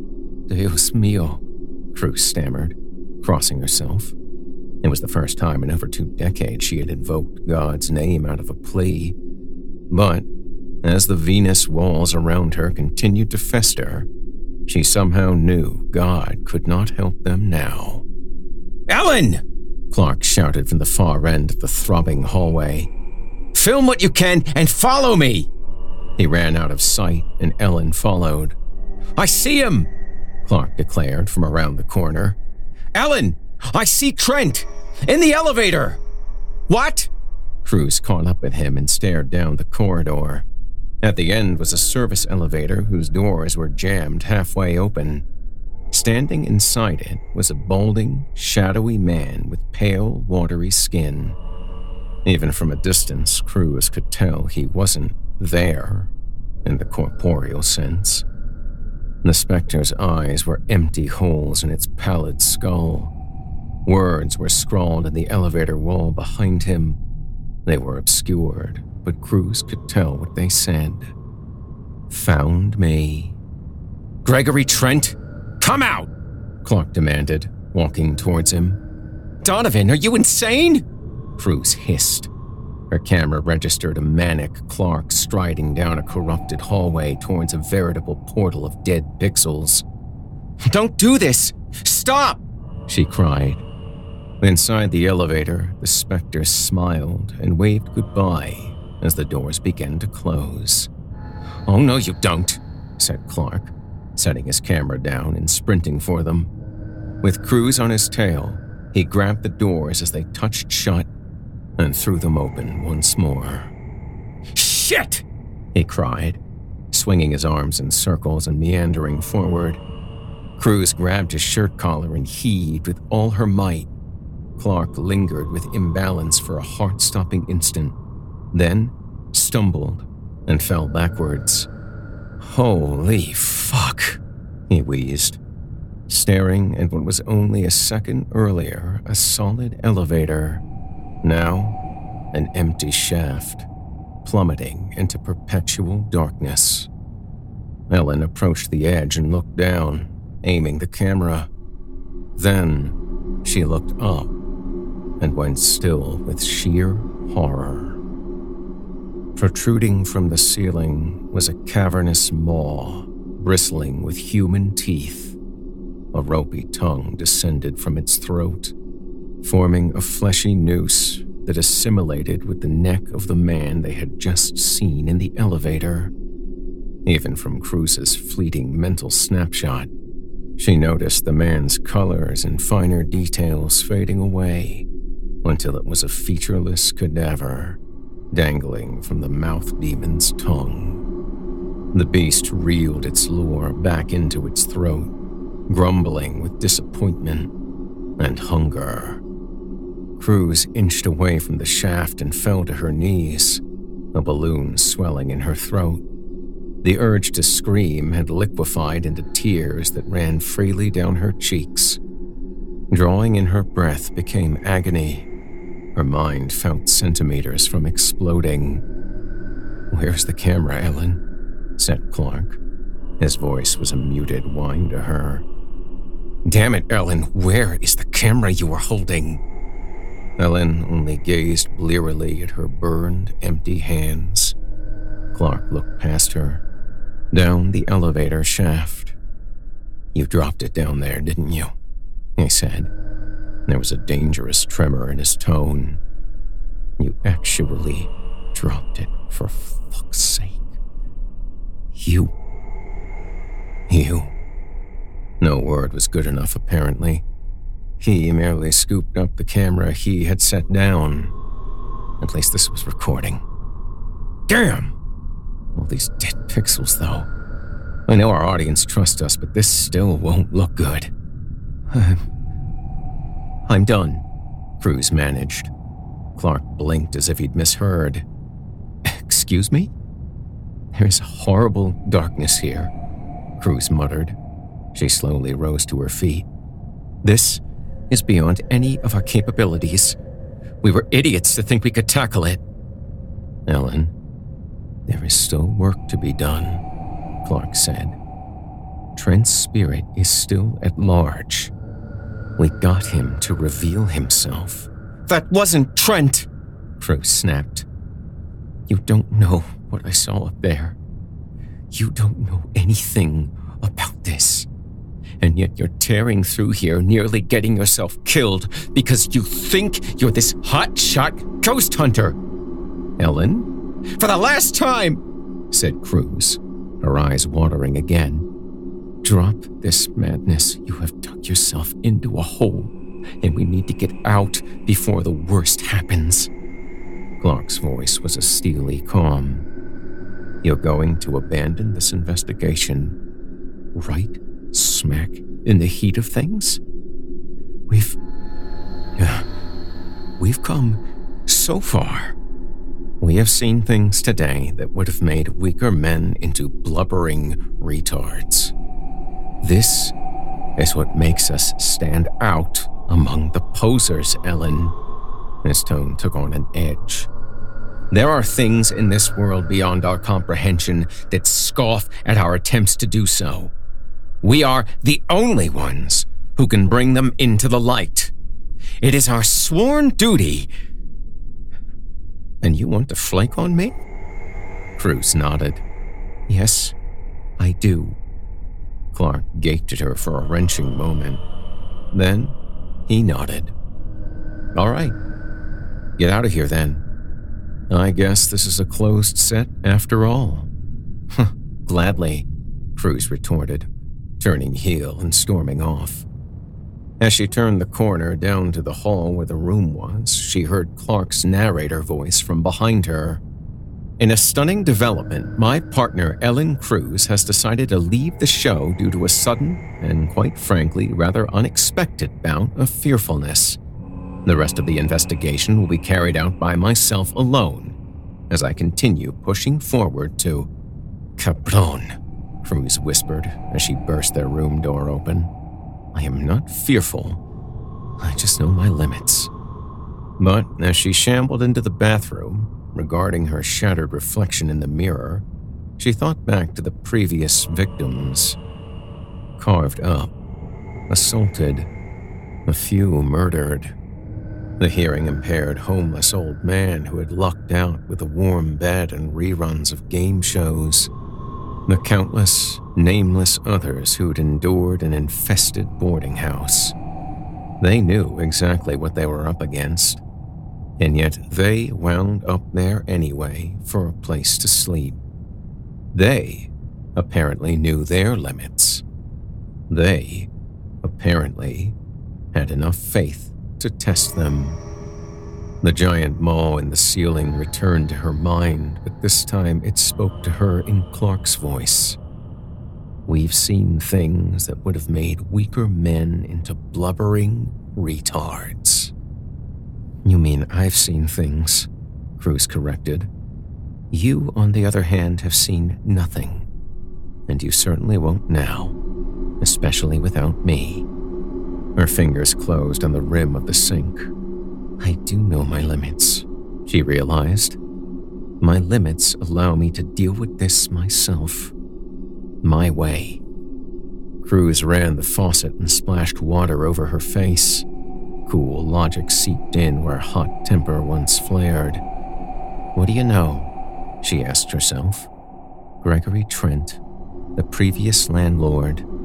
Dios mío, Cruz stammered, crossing herself. It was the first time in over 2 decades she had invoked God's name out of a plea. But as the Venus walls around her continued to fester, she somehow knew God could not help them now. Ellen! Clark shouted from the far end of the throbbing hallway. Film what you can and follow me! He ran out of sight and Ellen followed. I see him! Clark declared from around the corner. Ellen! I see Trent! In the elevator! What? Cruz caught up with him and stared down the corridor. At the end was a service elevator whose doors were jammed halfway open. Standing inside it was a balding, shadowy man with pale, watery skin. Even from a distance, Cruz could tell he wasn't there, in the corporeal sense. The specter's eyes were empty holes in its pallid skull. Words were scrawled in the elevator wall behind him. They were obscured, but Cruz could tell what they said. Found me. Gregory Trent, come out! Clark demanded, walking towards him. Donovan, are you insane? Cruz hissed. Her camera registered a manic Clark striding down a corrupted hallway towards a veritable portal of dead pixels. Don't do this! Stop! She cried. Inside the elevator, the specter smiled and waved goodbye as the doors began to close. Oh, no, you don't, said Clark, setting his camera down and sprinting for them. With Cruz on his tail, he grabbed the doors as they touched shut and threw them open once more. Shit! He cried, swinging his arms in circles and meandering forward. Cruz grabbed his shirt collar and heaved with all her might. Clark lingered with imbalance for a heart-stopping instant, then stumbled and fell backwards. Holy fuck, he wheezed, staring at what was only a second earlier a solid elevator, now an empty shaft, plummeting into perpetual darkness. Ellen approached the edge and looked down, aiming the camera. Then she looked up and went still with sheer horror. Protruding from the ceiling was a cavernous maw, bristling with human teeth. A ropey tongue descended from its throat, forming a fleshy noose that assimilated with the neck of the man they had just seen in the elevator. Even from Cruz's fleeting mental snapshot, she noticed the man's colors and finer details fading away until it was a featureless cadaver dangling from the mouth demon's tongue. The beast reeled its lure back into its throat, grumbling with disappointment and hunger. Cruz inched away from the shaft and fell to her knees, a balloon swelling in her throat. The urge to scream had liquefied into tears that ran freely down her cheeks. Drawing in her breath became agony. Her mind felt centimeters from exploding. "Where's the camera, Ellen?" said Clark. His voice was a muted whine to her. "Damn it, Ellen, where is the camera you were holding?" Ellen only gazed blearily at her burned, empty hands. Clark looked past her, down the elevator shaft, "You dropped it down there, didn't you?" he said. There was a dangerous tremor in his tone. "You actually dropped it, for fuck's sake. You. No word was good enough, apparently. He merely scooped up the camera he had set down. At least this was recording. Damn! All these dead pixels, though. I know our audience trusts us, but this still won't look good. I'm done, Cruz managed. Clark blinked as if he'd misheard. Excuse me? There is horrible darkness here, Cruz muttered. She slowly rose to her feet. This is beyond any of our capabilities. We were idiots to think we could tackle it. Ellen, there is still work to be done, Clark said. Trent's spirit is still at large. We got him to reveal himself. That wasn't Trent, Cruz snapped. You don't know what I saw up there. You don't know anything about this. And yet you're tearing through here, nearly getting yourself killed because you think you're this hotshot ghost hunter. Ellen? For the last time, said Cruz, her eyes watering again. Drop this madness. You have dug yourself into a hole, and we need to get out before the worst happens. Clark's voice was a steely calm. You're going to abandon this investigation right smack in the heat of things? We've come so far. We have seen things today that would have made weaker men into blubbering retards. This is what makes us stand out among the posers, Ellen. His tone took on an edge. There are things in this world beyond our comprehension that scoff at our attempts to do so. We are the only ones who can bring them into the light. It is our sworn duty. And you want to flake on me? Cruz nodded. Yes, I do. Clark gaped at her for a wrenching moment. Then he nodded. All right. Get out of here then. I guess this is a closed set after all. Gladly, Cruz retorted, turning heel and storming off. As she turned the corner down to the hall where the room was, she heard Clark's narrator voice from behind her. In a stunning development, my partner Ellen Cruz has decided to leave the show due to a sudden and, quite frankly, rather unexpected bout of fearfulness. The rest of the investigation will be carried out by myself alone, as I continue pushing forward to... Cabron, Cruz whispered as she burst their room door open. I am not fearful. I just know my limits. But as she shambled into the bathroom, regarding her shattered reflection in the mirror, she thought back to the previous victims. Carved up, assaulted, a few murdered. The hearing-impaired homeless old man who had lucked out with a warm bed and reruns of game shows. The countless, nameless others who'd endured an infested boarding house. They knew exactly what they were up against, and yet they wound up there anyway for a place to sleep. They apparently knew their limits. They apparently had enough faith to test them. The giant maw in the ceiling returned to her mind, but this time it spoke to her in Clark's voice. We've seen things that would have made weaker men into blubbering retards. You mean I've seen things, Cruz corrected. You, on the other hand, have seen nothing. And you certainly won't now, especially without me. Her fingers closed on the rim of the sink. I do know my limits, she realized. My limits allow me to deal with this myself. My way. Cruz ran the faucet and splashed water over her face. Cool logic seeped in where hot temper once flared. What do you know? She asked herself. Gregory Trent, the previous landlord.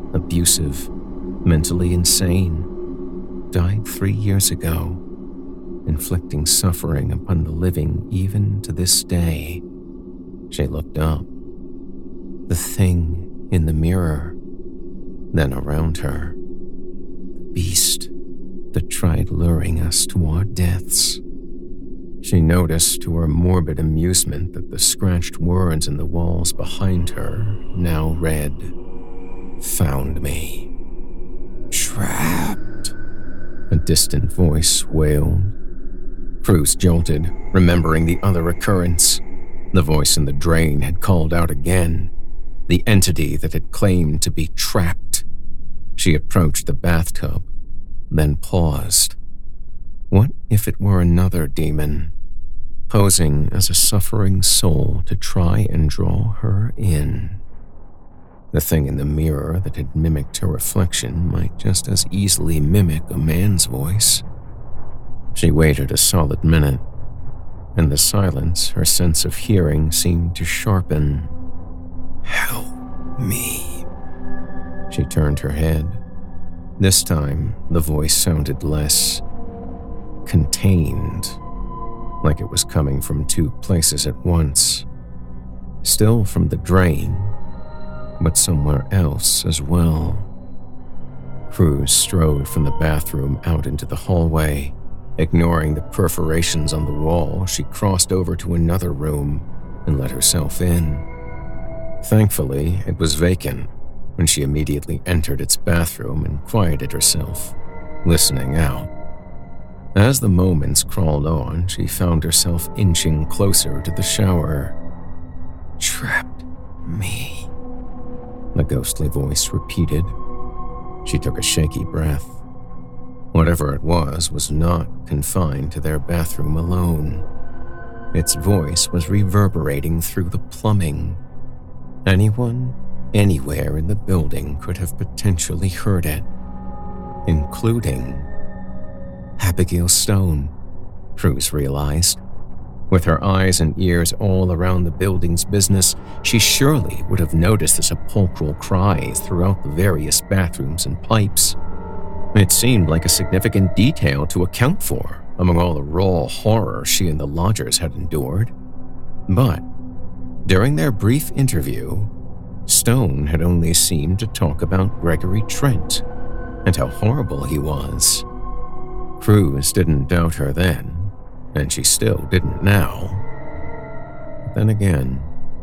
abusive, mentally insane, died 3 years ago, inflicting suffering upon the living even to this day. She looked up. The thing in the mirror, then around her, the beast that tried luring us to our deaths. She noticed to her morbid amusement that the scratched words in the walls behind her now read, "Found me. Trapped." A distant voice wailed. Cruz jolted, remembering the other occurrence. The voice in the drain had called out again, the entity that had claimed to be trapped. She approached the bathtub, then paused. What if it were another demon, posing as a suffering soul to try and draw her in? The thing in the mirror that had mimicked her reflection might just as easily mimic a man's voice. She waited a solid minute. In the silence, her sense of hearing seemed to sharpen. "Help me." She turned her head. This time, the voice sounded less contained, like it was coming from two places at once. Still from the drain, but somewhere else as well. Cruz strode from the bathroom out into the hallway. Ignoring the perforations on the wall, she crossed over to another room and let herself in. Thankfully, it was vacant, and she immediately entered its bathroom and quieted herself, listening out. As the moments crawled on, she found herself inching closer to the shower. "Trapped me," the ghostly voice repeated. She took a shaky breath. Whatever it was not confined to their bathroom alone. Its voice was reverberating through the plumbing. Anyone, anywhere in the building could have potentially heard it, including Abigail Stone, Cruz realized. With her eyes and ears all around the building's business, she surely would have noticed the sepulchral cries throughout the various bathrooms and pipes. It seemed like a significant detail to account for among all the raw horror she and the lodgers had endured. But during their brief interview, Stone had only seemed to talk about Gregory Trent and how horrible he was. Cruz didn't doubt her then, and she still didn't now. But then again,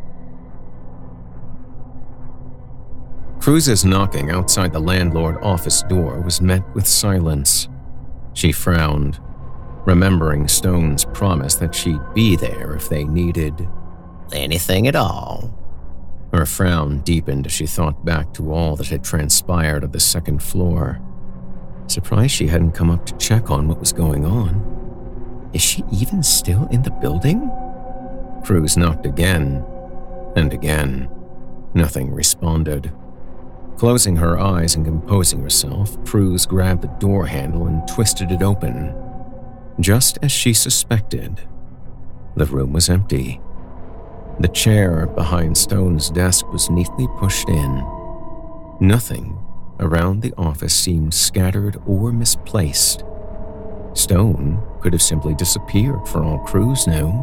Cruz's knocking outside the landlord office door was met with silence. She frowned, remembering Stone's promise that she'd be there if they needed anything at all. Her frown deepened as she thought back to all that had transpired on the second floor. Surprised she hadn't come up to check on what was going on. Is she even still in the building? Cruz knocked again, and again. Nothing responded. Closing her eyes and composing herself, Cruz grabbed the door handle and twisted it open. Just as she suspected, the room was empty. The chair behind Stone's desk was neatly pushed in. Nothing around the office seemed scattered or misplaced. Stone could have simply disappeared for all Cruz knew.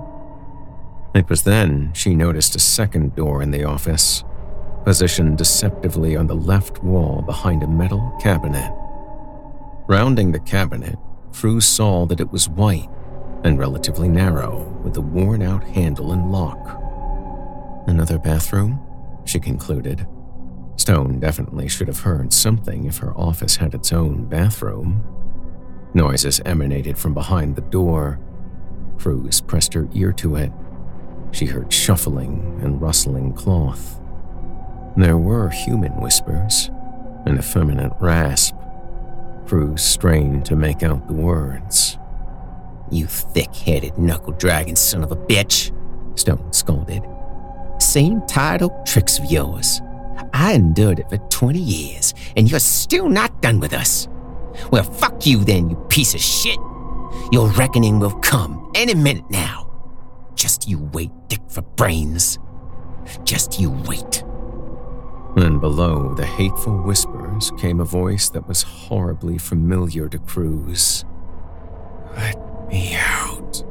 It was then she noticed a second door in the office, positioned deceptively on the left wall behind a metal cabinet. Rounding the cabinet, Cruz saw that it was white and relatively narrow, with a worn-out handle and lock. Another bathroom? She concluded. Stone definitely should have heard something if her office had its own bathroom. Noises emanated from behind the door. Cruz pressed her ear to it. She heard shuffling and rustling cloth. There were human whispers, an effeminate rasp. Cruz strained to make out the words. "You thick-headed knuckle-dragging son of a bitch," Stone scolded. "Same tired old tricks of yours. I endured it for 20 years, and you're still not done with us. Well, fuck you then, you piece of shit. Your reckoning will come any minute now. Just you wait, dick for brains. Just you wait." And below the hateful whispers came a voice that was horribly familiar to Cruz. "Let me out.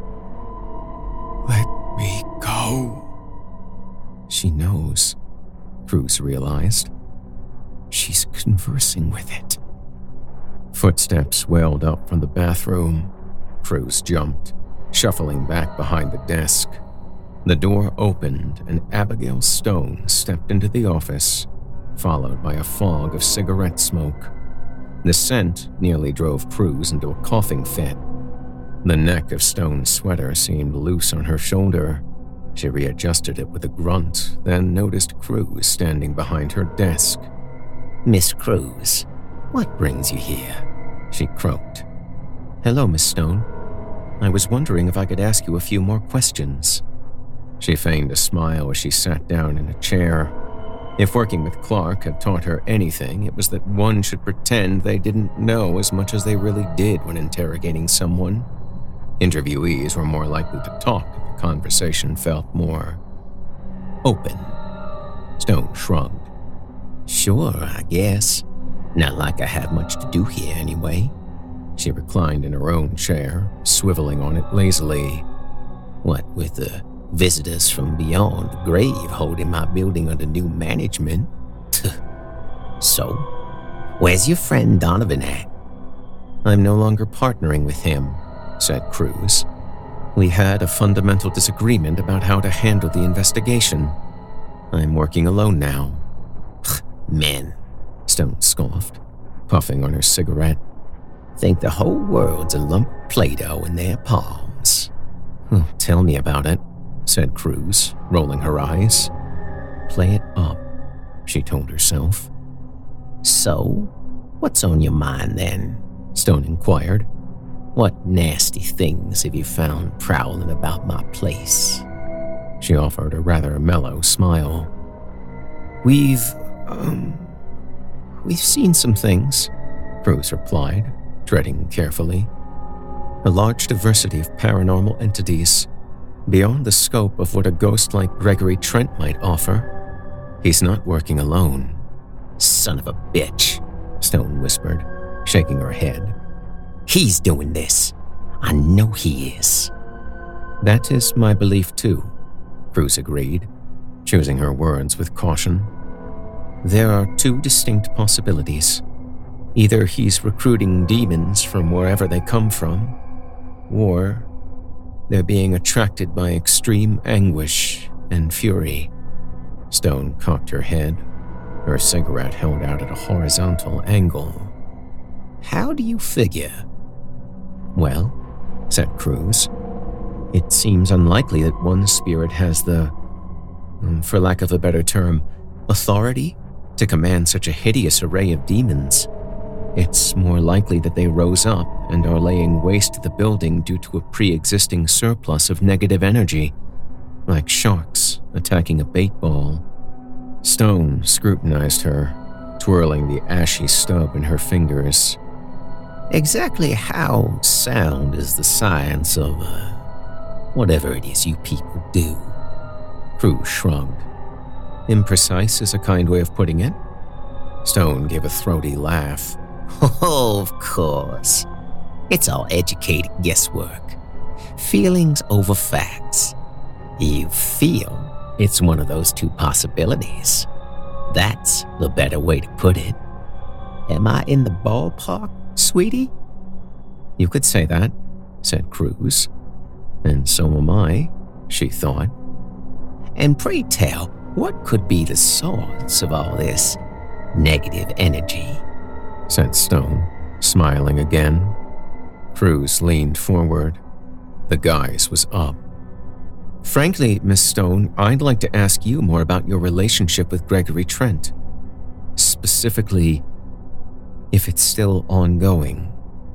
Let me go." She knows, Cruz realized. She's conversing with it. Footsteps wailed up from the bathroom. Cruz jumped, shuffling back behind the desk. The door opened and Abigail Stone stepped into the office, followed by a fog of cigarette smoke. The scent nearly drove Cruz into a coughing fit. The neck of Stone's sweater seemed loose on her shoulder. She readjusted it with a grunt, then noticed Cruz standing behind her desk. "Miss Cruz, what brings you here?" she croaked. "Hello, Miss Stone. I was wondering if I could ask you a few more questions." She feigned a smile as she sat down in a chair. If working with Clark had taught her anything, it was that one should pretend they didn't know as much as they really did when interrogating someone. Interviewees were more likely to talk if the conversation felt more open. Stone shrugged. "Sure, I guess. Not like I have much to do here anyway." She reclined in her own chair, swiveling on it lazily. "What with the visitors from beyond the grave holding my building under new management? So, where's your friend Donovan at?" "I'm no longer partnering with him," said Cruz. "We had a fundamental disagreement about how to handle the investigation. I'm working alone now." "Men," Stone scoffed, puffing on her cigarette. "Think the whole world's a lump of Play-Doh in their palms." "Oh, tell me about it," said Cruz, rolling her eyes. "Play it up," she told herself. "So, what's on your mind then?" Stone inquired. "What nasty things have you found prowling about my place?" She offered a rather mellow smile. We've seen some things," Cruz replied, treading carefully. "A large diversity of paranormal entities, beyond the scope of what a ghost like Gregory Trent might offer. He's not working alone." "Son of a bitch," Stone whispered, shaking her head. "He's doing this. I know he is." "That is my belief too," Cruz agreed, choosing her words with caution. "There are two distinct possibilities. Either he's recruiting demons from wherever they come from, or they're being attracted by extreme anguish and fury." Stone cocked her head, her cigarette held out at a horizontal angle. "How do you figure?" "Well," said Cruz, "it seems unlikely that one spirit has the, for lack of a better term, authority to command such a hideous array of demons. It's more likely that they rose up and are laying waste to the building due to a pre-existing surplus of negative energy, like sharks attacking a bait ball." Stone scrutinized her, twirling the ashy stub in her fingers. "Exactly how sound is the science of, whatever it is you people do?" Cruz shrugged. "Imprecise is a kind way of putting it." Stone gave a throaty laugh. "Oh, of course. It's all educated guesswork. Feelings over facts. You feel it's one of those two possibilities. That's the better way to put it. Am I in the ballpark, sweetie?" "You could say that," said Cruz. "And so am I," she thought. "And pray tell, what could be the source of all this negative energy?" said Stone, smiling again. Cruz leaned forward. The gaze was up. "Frankly, Miss Stone, I'd like to ask you more about your relationship with Gregory Trent. Specifically, if it's still ongoing."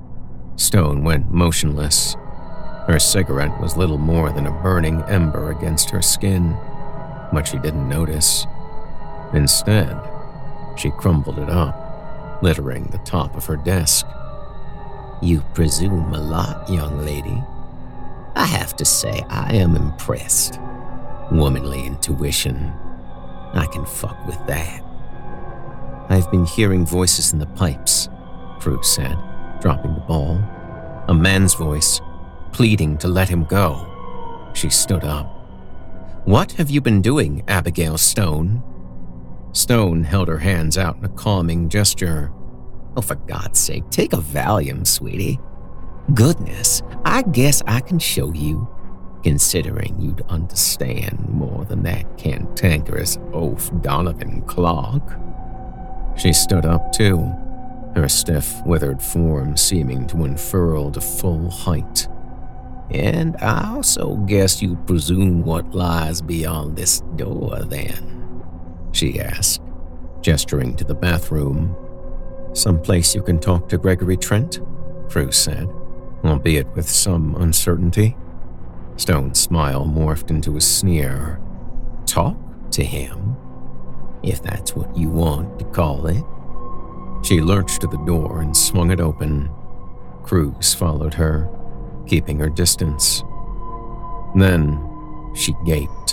Stone went motionless. Her cigarette was little more than a burning ember against her skin, but she didn't notice. Instead, she crumbled it up, littering the top of her desk. "You presume a lot, young lady. I have to say I am impressed. Womanly intuition. I can fuck with that." I've been hearing voices in the pipes, Cruz said, dropping the ball. A man's voice, pleading to let him go. She stood up. What have you been doing, Abigail Stone? Stone held her hands out in a calming gesture. Oh, for God's sake, take a Valium, sweetie. Goodness, I guess I can show you, considering you'd understand more than that cantankerous oaf Donovan Clark. She stood up too, her stiff, withered form seeming to unfurl to full height. And I also guess you presume what lies beyond this door, then? She asked, gesturing to the bathroom. Someplace you can talk to Gregory Trent? Cruz said, albeit with some uncertainty. Stone's smile morphed into a sneer. Talk to him? If that's what you want to call it. She lurched to the door and swung it open. Cruz followed her, keeping her distance. Then she gaped.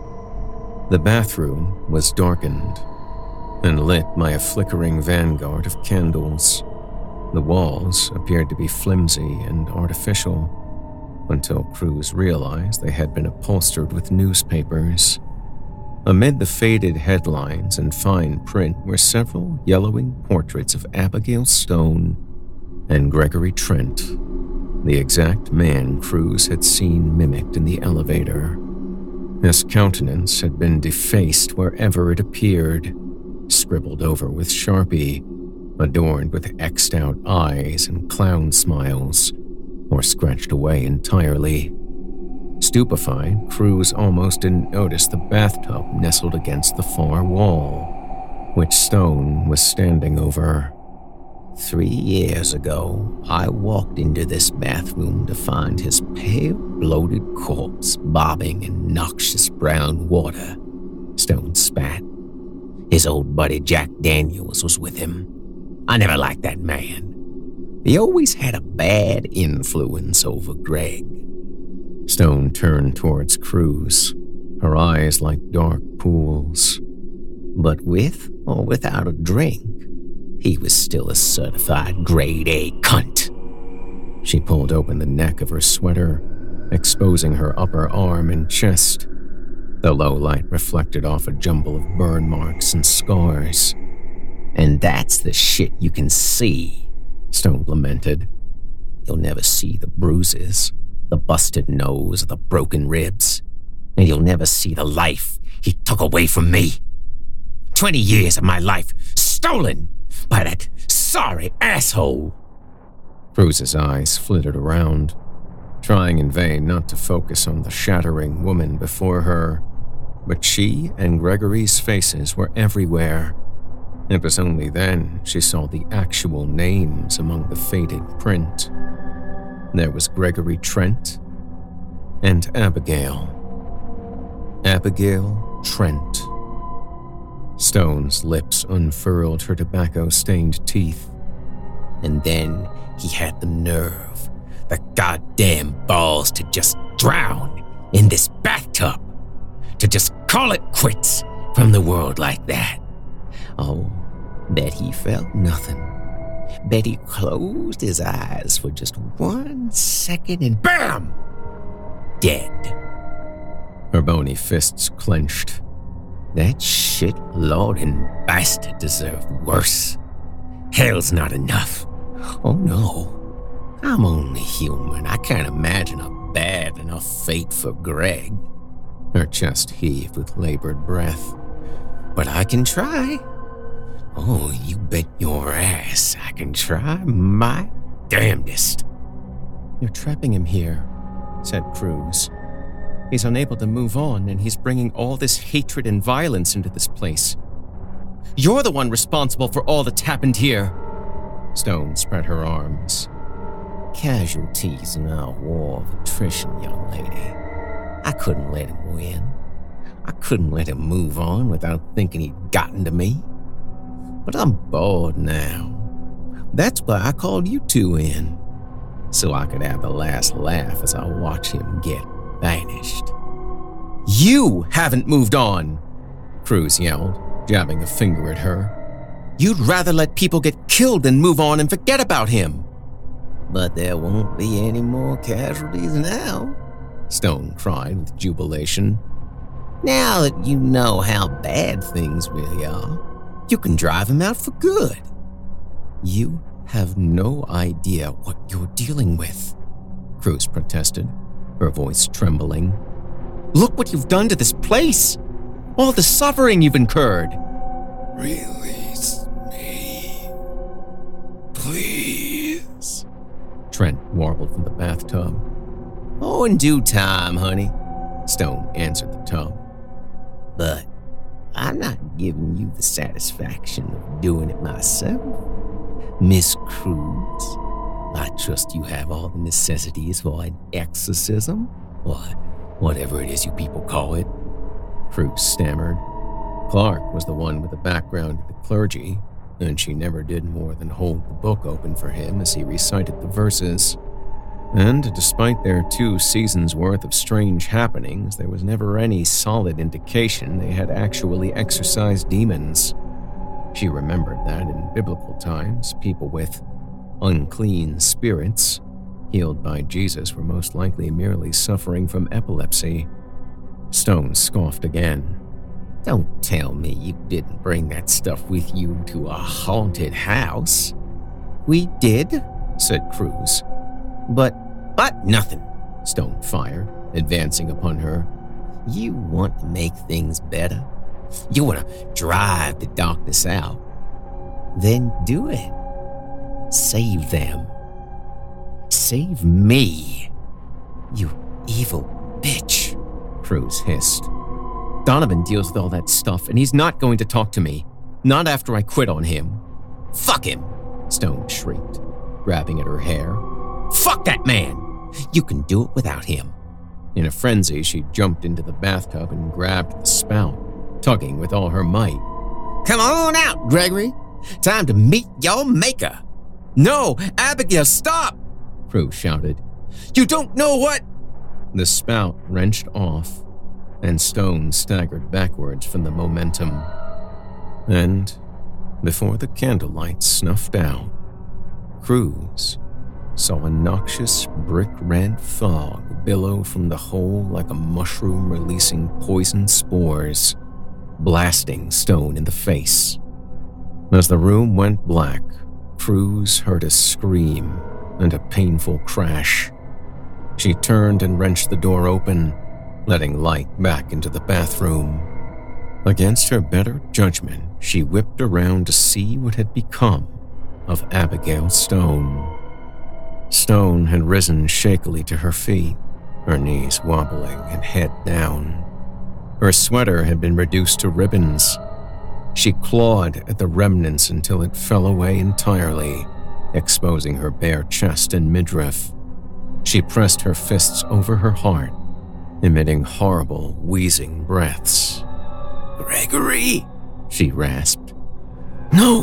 The bathroom was darkened and lit by a flickering vanguard of candles. The walls appeared to be flimsy and artificial, until Cruz realized they had been upholstered with newspapers. Amid the faded headlines and fine print were several yellowing portraits of Abigail Stone and Gregory Trent, the exact man Cruz had seen mimicked in the elevator. His countenance had been defaced wherever it appeared, scribbled over with Sharpie, adorned with X'd-out eyes and clown smiles, or scratched away entirely. Stupefied, Cruz almost didn't notice the bathtub nestled against the far wall, which Stone was standing over. 3 years ago, I walked into this bathroom to find his pale, bloated corpse bobbing in noxious brown water, Stone spat. His old buddy Jack Daniels was with him. I never liked that man. He always had a bad influence over Greg. Stone turned towards Cruz, her eyes like dark pools. But with or without a drink, he was still a certified grade A cunt. She pulled open the neck of her sweater, exposing her upper arm and chest. The low light reflected off a jumble of burn marks and scars. And that's the shit you can see, Stone lamented. You'll never see the bruises, the busted nose, or the broken ribs. And you'll never see the life he took away from me. 20 years of my life stolen by that sorry asshole. Cruz's eyes flitted around, trying in vain not to focus on the shattering woman before her. But she and Gregory's faces were everywhere. It was only then she saw the actual names among the faded print. There was Gregory Trent and Abigail. Abigail Trent. Stone's lips unfurled her tobacco-stained teeth. And then he had the nerve, the goddamn balls to just drown in this bathtub, to just call it quits from the world like that. Oh, bet he felt nothing. Bet he closed his eyes for just 1 second and BAM! Dead. Her bony fists clenched. That shit-lording bastard deserved worse. Hell's not enough. Oh no, I'm only human. I can't imagine a bad enough fate for Greg. Her chest heaved with labored breath. But I can try. Oh, you bet your ass I can try my damnedest. You're trapping him here, said Cruz. He's unable to move on, and he's bringing all this hatred and violence into this place. You're the one responsible for all that's happened here. Stone spread her arms. Casualties in our war of attrition, young lady. I couldn't let him win. I couldn't let him move on without thinking he'd gotten to me. But I'm bored now. That's why I called you two in, so I could have the last laugh as I watch him get vanished. You haven't moved on, Cruz yelled, jabbing a finger at her. You'd rather let people get killed than move on and forget about him. But there won't be any more casualties now, Stone cried with jubilation. Now that you know how bad things really are, you can drive him out for good. You have no idea what you're dealing with, Cruz protested, her voice trembling. Look what you've done to this place! All the suffering you've incurred! Release me, please, Trent warbled from the bathtub. Oh, in due time, honey, Stone answered the tub. But I'm not giving you the satisfaction of doing it myself. Miss Cruz, I trust you have all the necessities for an exorcism, or whatever it is you people call it. Cruz stammered. Clark was the one with the background in the clergy, and she never did more than hold the book open for him as he recited the verses. And despite their 2 seasons' worth of strange happenings, there was never any solid indication they had actually exorcised demons. She remembered that in biblical times, people with unclean spirits, healed by Jesus, were most likely merely suffering from epilepsy. Stone scoffed again. Don't tell me you didn't bring that stuff with you to a haunted house. We did, said Cruz. But nothing, Stone fired, advancing upon her. You want to make things better? You want to drive the darkness out? Then do it. Save them. Save me. You evil bitch, Cruz hissed. Donovan deals with all that stuff, and he's not going to talk to me. Not after I quit on him. Fuck him, Stone shrieked, grabbing at her hair. Fuck that man! You can do it without him. In a frenzy, she jumped into the bathtub and grabbed the spout, tugging with all her might. Come on out, Gregory. Time to meet your maker. No, Abigail, stop! Cruz shouted. You don't know what... The spout wrenched off, and Stone staggered backwards from the momentum. And, before the candlelight snuffed out, Cruz saw a noxious brick-red fog billow from the hole like a mushroom releasing poison spores, blasting Stone in the face. As the room went black, Cruz heard a scream and a painful crash. She turned and wrenched the door open, letting light back into the bathroom. Against her better judgment, she whipped around to see what had become of Abigail Stone. Stone had risen shakily to her feet, her knees wobbling and head down. Her sweater had been reduced to ribbons. She clawed at the remnants until it fell away entirely, exposing her bare chest and midriff. She pressed her fists over her heart, emitting horrible, wheezing breaths. Gregory, she rasped. No,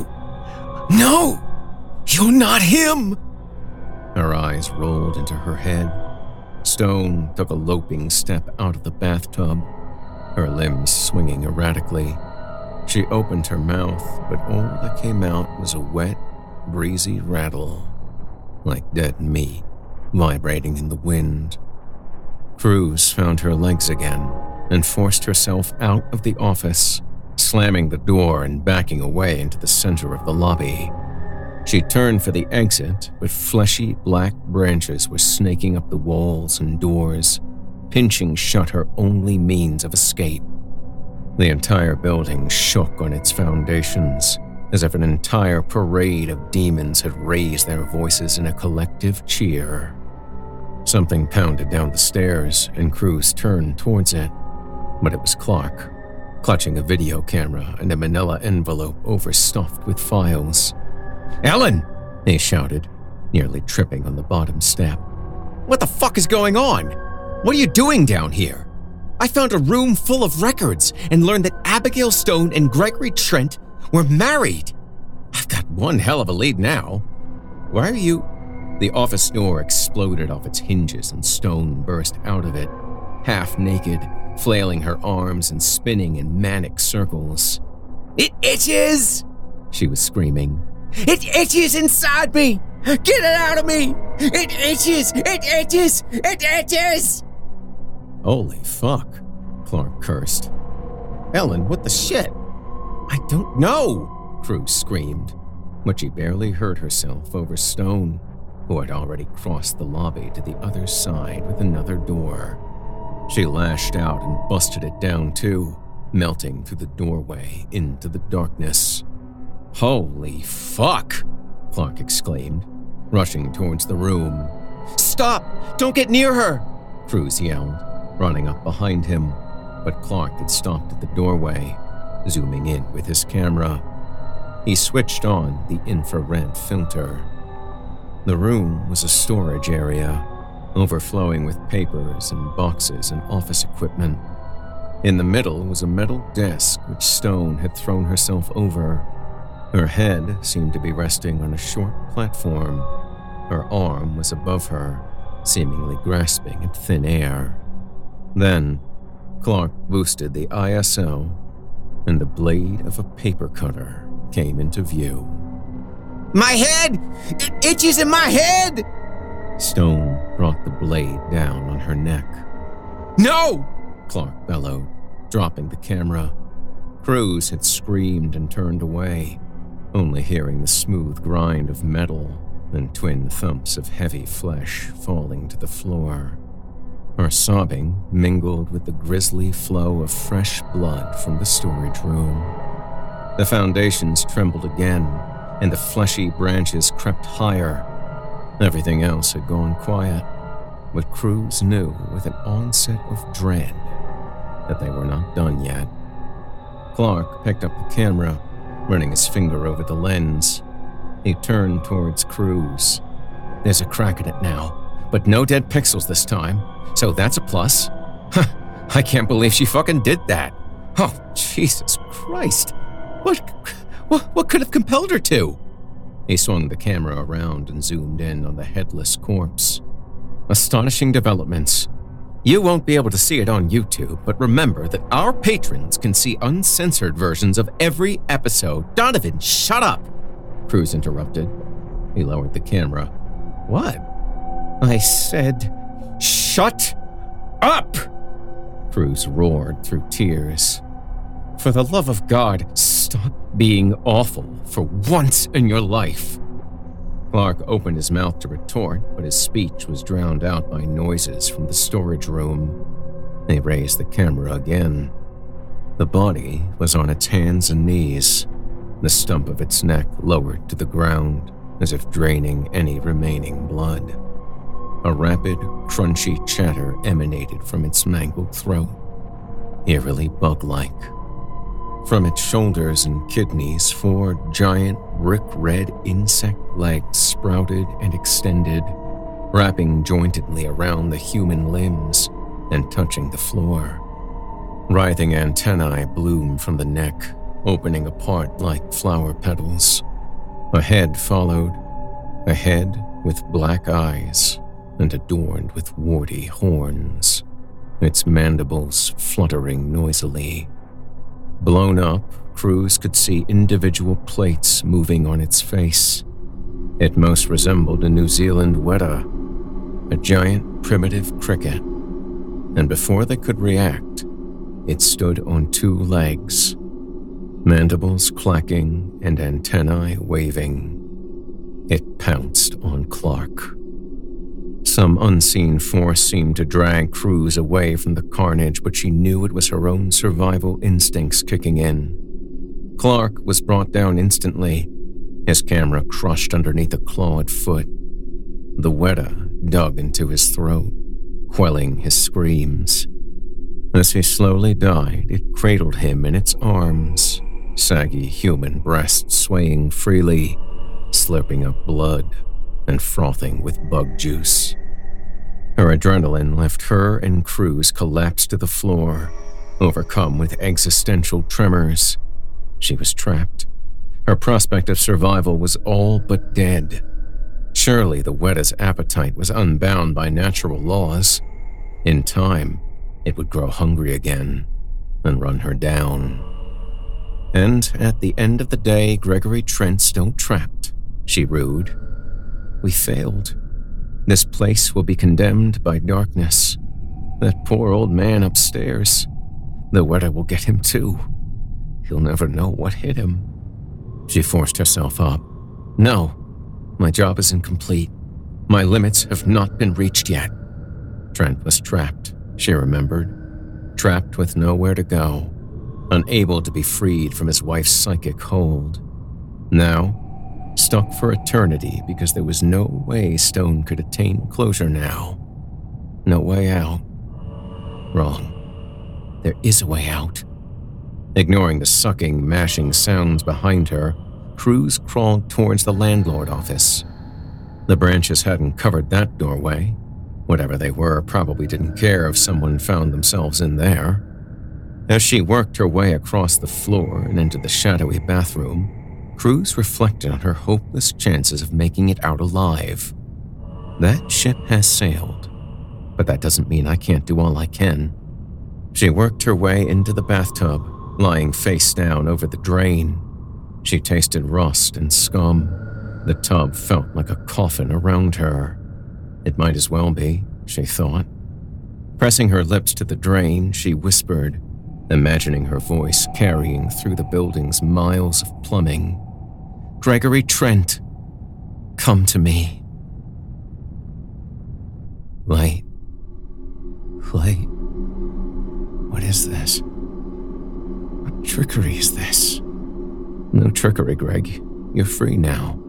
you're not him. Her eyes rolled into her head. Stone took a loping step out of the bathtub, her limbs swinging erratically. She opened her mouth, but all that came out was a wet, breezy rattle, like dead meat, vibrating in the wind. Cruz found her legs again and forced herself out of the office, slamming the door and backing away into the center of the lobby. She turned for the exit, but fleshy black branches were snaking up the walls and doors, pinching shut her only means of escape. The entire building shook on its foundations, as if an entire parade of demons had raised their voices in a collective cheer. Something pounded down the stairs, and Cruz turned towards it, but it was Clark, clutching a video camera and a manila envelope overstuffed with files. Ellen, he shouted, nearly tripping on the bottom step. What the fuck is going on? What are you doing down here? I found a room full of records and learned that Abigail Stone and Gregory Trent were married. I've got one hell of a lead now. Why are you... The office door exploded off its hinges and Stone burst out of it, half naked, flailing her arms and spinning in manic circles. It itches! she was screaming. It itches inside me! Get it out of me! It itches! It itches! It itches! Holy fuck, Clark cursed. Ellen, what the shit? I don't know, Cruz screamed, but she barely heard herself over Stone, who had already crossed the lobby to the other side with another door. She lashed out and busted it down too, melting through the doorway into the darkness. Holy fuck, Clark exclaimed, rushing towards the room. Stop! Don't get near her! Cruz yelled, running up behind him, but Clark had stopped at the doorway, zooming in with his camera. He switched on the infrared filter. The room was a storage area, overflowing with papers and boxes and office equipment. In the middle was a metal desk which Stone had thrown herself over. Her head seemed to be resting on a short platform. Her arm was above her, seemingly grasping at thin air. Then, Clark boosted the ISO, and the blade of a paper cutter came into view. My head! It itches in my head! Stone brought the blade down on her neck. No! Clark bellowed, dropping the camera. Cruz had screamed and turned away, only hearing the smooth grind of metal and twin thumps of heavy flesh falling to the floor. Her sobbing mingled with the grisly flow of fresh blood from the storage room. The foundations trembled again, and the fleshy branches crept higher. Everything else had gone quiet, but Cruz knew with an onset of dread that they were not done yet. Clark picked up the camera, running his finger over the lens. He turned towards Cruz. There's a crack in it now, but no dead pixels this time, so that's a plus. Huh, I can't believe she fucking did that. Oh, Jesus Christ. What could have compelled her to? He swung the camera around and zoomed in on the headless corpse. Astonishing developments. You won't be able to see it on YouTube, but remember that our patrons can see uncensored versions of every episode. Donovan, shut up! Cruz interrupted. He lowered the camera. What? I said, shut up! Cruz roared through tears. For the love of God, stop being awful for once in your life. Clark opened his mouth to retort, but his speech was drowned out by noises from the storage room. They raised the camera again. The body was on its hands and knees, the stump of its neck lowered to the ground, as if draining any remaining blood. A rapid, crunchy chatter emanated from its mangled throat, eerily bug-like. From its shoulders and kidneys, 4 giant, brick-red insect legs sprouted and extended, wrapping jointedly around the human limbs and touching the floor. Writhing antennae bloomed from the neck, opening apart like flower petals. A head followed, a head with black eyes and adorned with warty horns, its mandibles fluttering noisily. Blown up, Cruz could see individual plates moving on its face. It most resembled a New Zealand weta, a giant primitive cricket, and before they could react, it stood on 2 legs, mandibles clacking and antennae waving. It pounced on Clark. Some unseen force seemed to drag Cruz away from the carnage, but she knew it was her own survival instincts kicking in. Clark was brought down instantly, his camera crushed underneath a clawed foot. The weta dug into his throat, quelling his screams. As he slowly died, it cradled him in its arms, saggy human breasts swaying freely, slurping up blood and frothing with bug juice. Her adrenaline left her and Cruz collapsed to the floor, overcome with existential tremors. She was trapped. Her prospect of survival was all but dead. Surely the weta's appetite was unbound by natural laws. In time, it would grow hungry again and run her down. And at the end of the day, Gregory Trent's still trapped, she rued. We failed. This place will be condemned by darkness. That poor old man upstairs. The weather will get him too. He'll never know what hit him. She forced herself up. No, my job is incomplete. My limits have not been reached yet. Trent was trapped, she remembered. Trapped with nowhere to go. Unable to be freed from his wife's psychic hold. Now, stuck for eternity because there was no way Stone could attain closure now. No way out. Wrong. There is a way out. Ignoring the sucking, mashing sounds behind her, Cruz crawled towards the landlord office. The branches hadn't covered that doorway. Whatever they were probably didn't care if someone found themselves in there. As she worked her way across the floor and into the shadowy bathroom, Cruz reflected on her hopeless chances of making it out alive. That ship has sailed, but that doesn't mean I can't do all I can. She worked her way into the bathtub, lying face down over the drain. She tasted rust and scum. The tub felt like a coffin around her. It might as well be, she thought. Pressing her lips to the drain, she whispered, imagining her voice carrying through the building's miles of plumbing. Gregory Trent, come to me. Light. What is this? What trickery is this? No trickery, Greg. You're free now.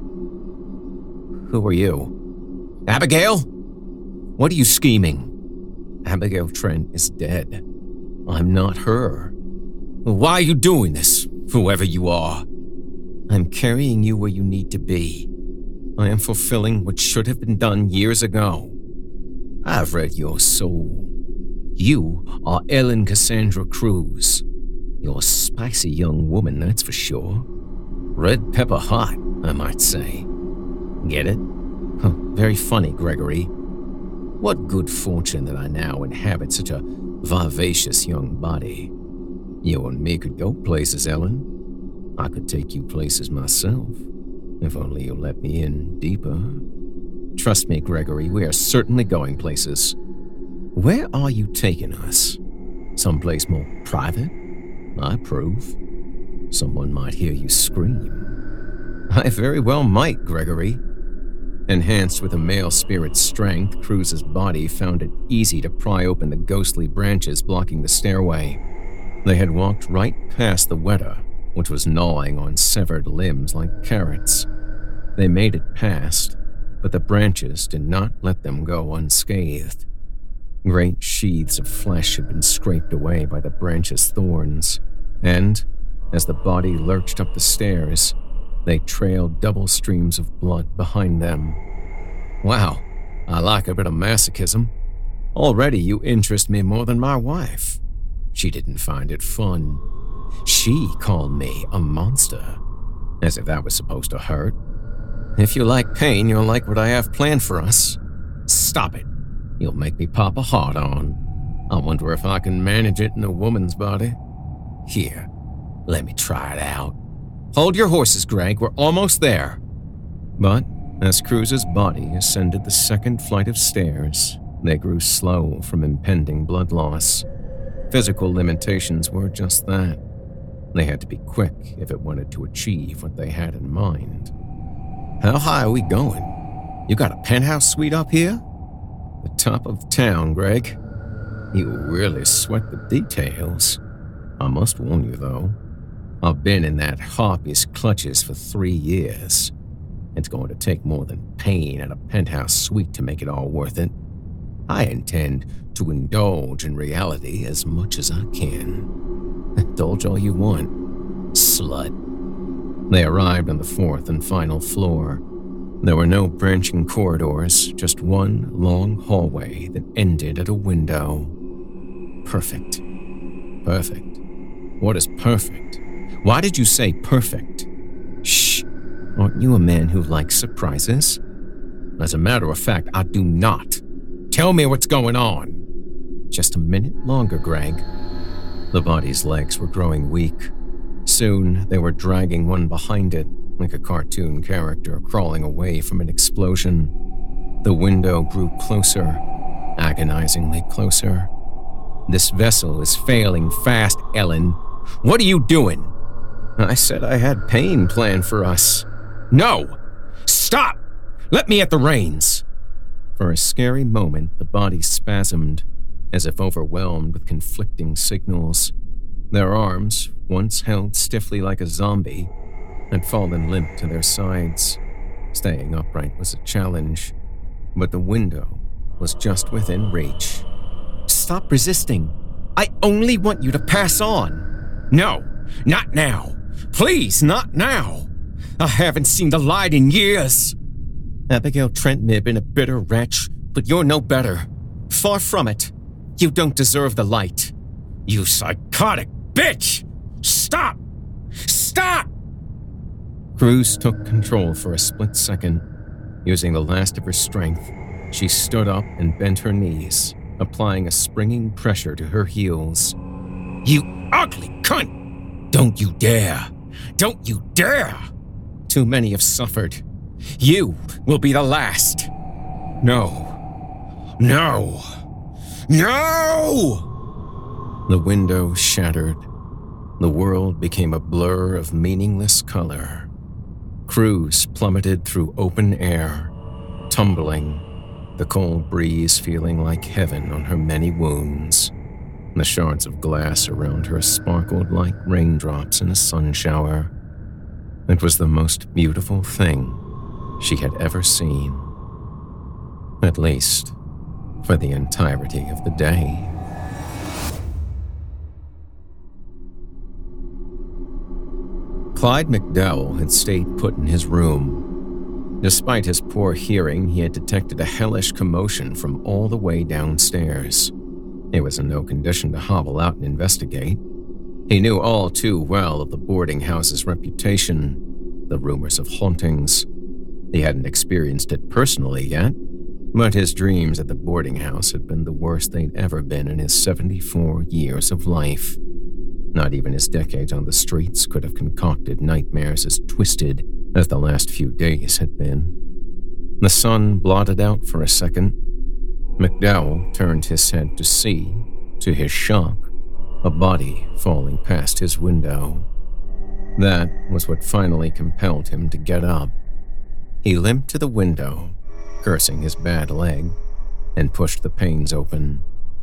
Who are you? Abigail? What are you scheming? Abigail Trent is dead. I'm not her. Why are you doing this, whoever you are? I'm carrying you where you need to be. I am fulfilling what should have been done years ago. I've read your soul. You are Ellen Cassandra Cruz. You're a spicy young woman, that's for sure. Red pepper hot, I might say. Get it? Huh, very funny, Gregory. What good fortune that I now inhabit such a vivacious young body. You and me could go places, Ellen. I could take you places myself, if only you'll let me in deeper. Trust me, Gregory, we are certainly going places. Where are you taking us? Someplace more private? I approve. Someone might hear you scream. I very well might, Gregory. Enhanced with a male spirit's strength, Cruz's body found it easy to pry open the ghostly branches blocking the stairway. They had walked right past the Weta, which was gnawing on severed limbs like carrots. They made it past, but the branches did not let them go unscathed. Great sheaths of flesh had been scraped away by the branches' thorns, and, as the body lurched up the stairs, they trailed double streams of blood behind them. Wow, I like a bit of masochism. Already you interest me more than my wife. She didn't find it fun. She called me a monster, as if that was supposed to hurt. If you like pain, you'll like what I have planned for us. Stop it. You'll make me pop a heart on. I wonder if I can manage it in a woman's body. Here, let me try it out. Hold your horses, Greg. We're almost there. But as Cruz's body ascended the second flight of stairs, they grew slow from impending blood loss. Physical limitations were just that. They had to be quick if it wanted to achieve what they had in mind. How high are we going? You got a penthouse suite up here? The top of town, Greg. You really sweat the details. I must warn you, though. I've been in that harpy's clutches for 3 years. It's going to take more than pain at a penthouse suite to make it all worth it. I intend to indulge in reality as much as I can. Indulge all you want, slut. They arrived on the 4th and final floor. There were no branching corridors, just one long hallway that ended at a window. Perfect. Perfect. What is perfect? Why did you say perfect? Shh. Aren't you a man who likes surprises? As a matter of fact, I do not. Tell me what's going on. Just a minute longer, Greg. The body's legs were growing weak. Soon, they were dragging one behind it, like a cartoon character crawling away from an explosion. The window grew closer, agonizingly closer. "This vessel is failing fast, Ellen. What are you doing?" "I said I had pain planned for us." "No! Stop! Let me at the reins!" For a scary moment, the body spasmed, as if overwhelmed with conflicting signals. Their arms, once held stiffly like a zombie, had fallen limp to their sides. Staying upright was a challenge, but the window was just within reach. "Stop resisting. I only want you to pass on." "No, not now. Please, not now. I haven't seen the light in years." "Abigail Trent may have been a bitter wretch, but you're no better. Far from it. You don't deserve the light." "You psychotic bitch! Stop! Stop!" Cruz took control for a split second. Using the last of her strength, she stood up and bent her knees, applying a springing pressure to her heels. "You ugly cunt! Don't you dare! Don't you dare! Too many have suffered. You will be the last. No. No. No!" The window shattered. The world became a blur of meaningless color. Cruz plummeted through open air, tumbling, the cold breeze feeling like heaven on her many wounds. The shards of glass around her sparkled like raindrops in a sun shower. It was the most beautiful thing she had ever seen. At least, for the entirety of the day. Clyde McDowell had stayed put in his room. Despite his poor hearing, he had detected a hellish commotion from all the way downstairs. He was in no condition to hobble out and investigate. He knew all too well of the boarding house's reputation, the rumors of hauntings. He hadn't experienced it personally yet, but his dreams at the boarding house had been the worst they'd ever been in his 74 years of life. Not even his decades on the streets could have concocted nightmares as twisted as the last few days had been. The sun blotted out for a second. McDowell turned his head to see, to his shock, a body falling past his window. That was what finally compelled him to get up. He limped to the window, cursing his bad leg, and pushed the panes open.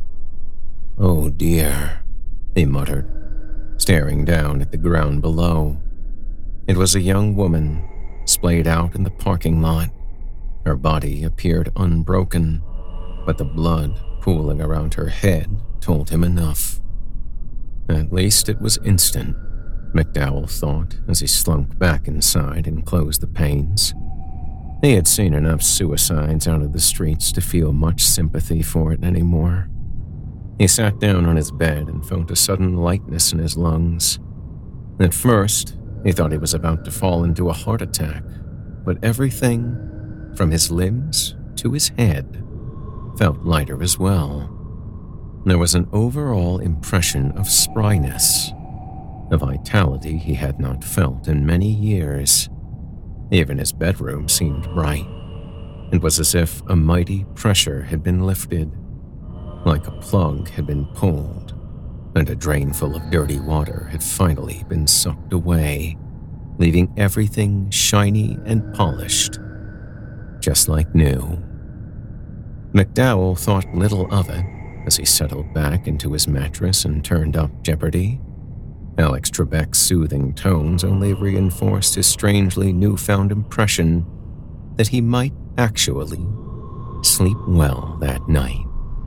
"Oh dear," he muttered, staring down at the ground below. It was a young woman, splayed out in the parking lot. Her body appeared unbroken, but the blood pooling around her head told him enough. At least it was instant, McDowell thought as he slunk back inside and closed the panes. He had seen enough suicides out of the streets to feel much sympathy for it anymore. He sat down on his bed and felt a sudden lightness in his lungs. At first, he thought he was about to fall into a heart attack, but everything, from his limbs to his head, felt lighter as well. There was an overall impression of spryness, a vitality he had not felt in many years. Even his bedroom seemed bright. It was as if a mighty pressure had been lifted, like a plug had been pulled, and a drainful of dirty water had finally been sucked away, leaving everything shiny and polished, just like new. McDowell thought little of it as he settled back into his mattress and turned up Jeopardy! Alex Trebek's soothing tones only reinforced his strangely newfound impression that he might actually sleep well that night.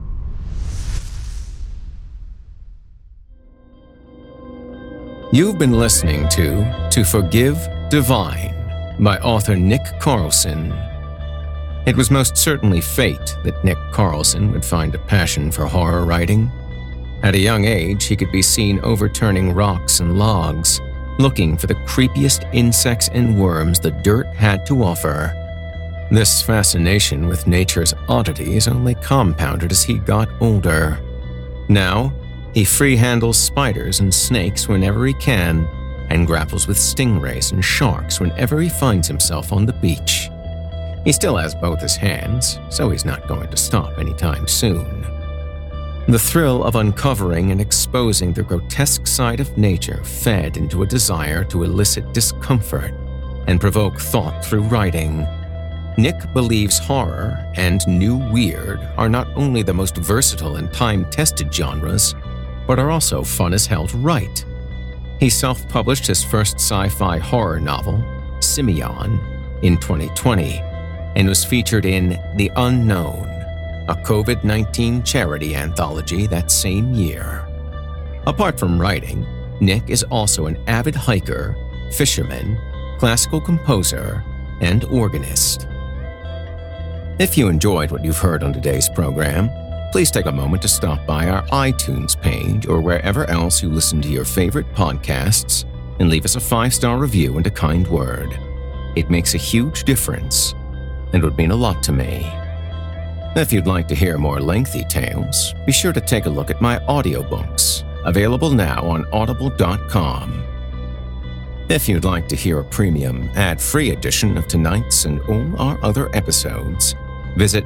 You've been listening to Forgive Divine by author Nick Carlson. It was most certainly fate that Nick Carlson would find a passion for horror writing. At a young age, he could be seen overturning rocks and logs, looking for the creepiest insects and worms the dirt had to offer. This fascination with nature's oddities only compounded as he got older. Now, he free-handles spiders and snakes whenever he can, and grapples with stingrays and sharks whenever he finds himself on the beach. He still has both his hands, so he's not going to stop anytime soon. The thrill of uncovering and exposing the grotesque side of nature fed into a desire to elicit discomfort and provoke thought through writing. Nick believes horror and new weird are not only the most versatile and time-tested genres, but are also fun as hell to write. He self-published his first sci-fi horror novel, Simeon, in 2020, and was featured in The Unknown, a COVID-19 charity anthology that same year. Apart from writing, Nick is also an avid hiker, fisherman, classical composer, and organist. If you enjoyed what you've heard on today's program, please take a moment to stop by our iTunes page or wherever else you listen to your favorite podcasts and leave us a 5-star review and a kind word. It makes a huge difference and would mean a lot to me. If you'd like to hear more lengthy tales, be sure to take a look at my audiobooks, available now on audible.com. If you'd like to hear a premium, ad-free edition of tonight's and all our other episodes, visit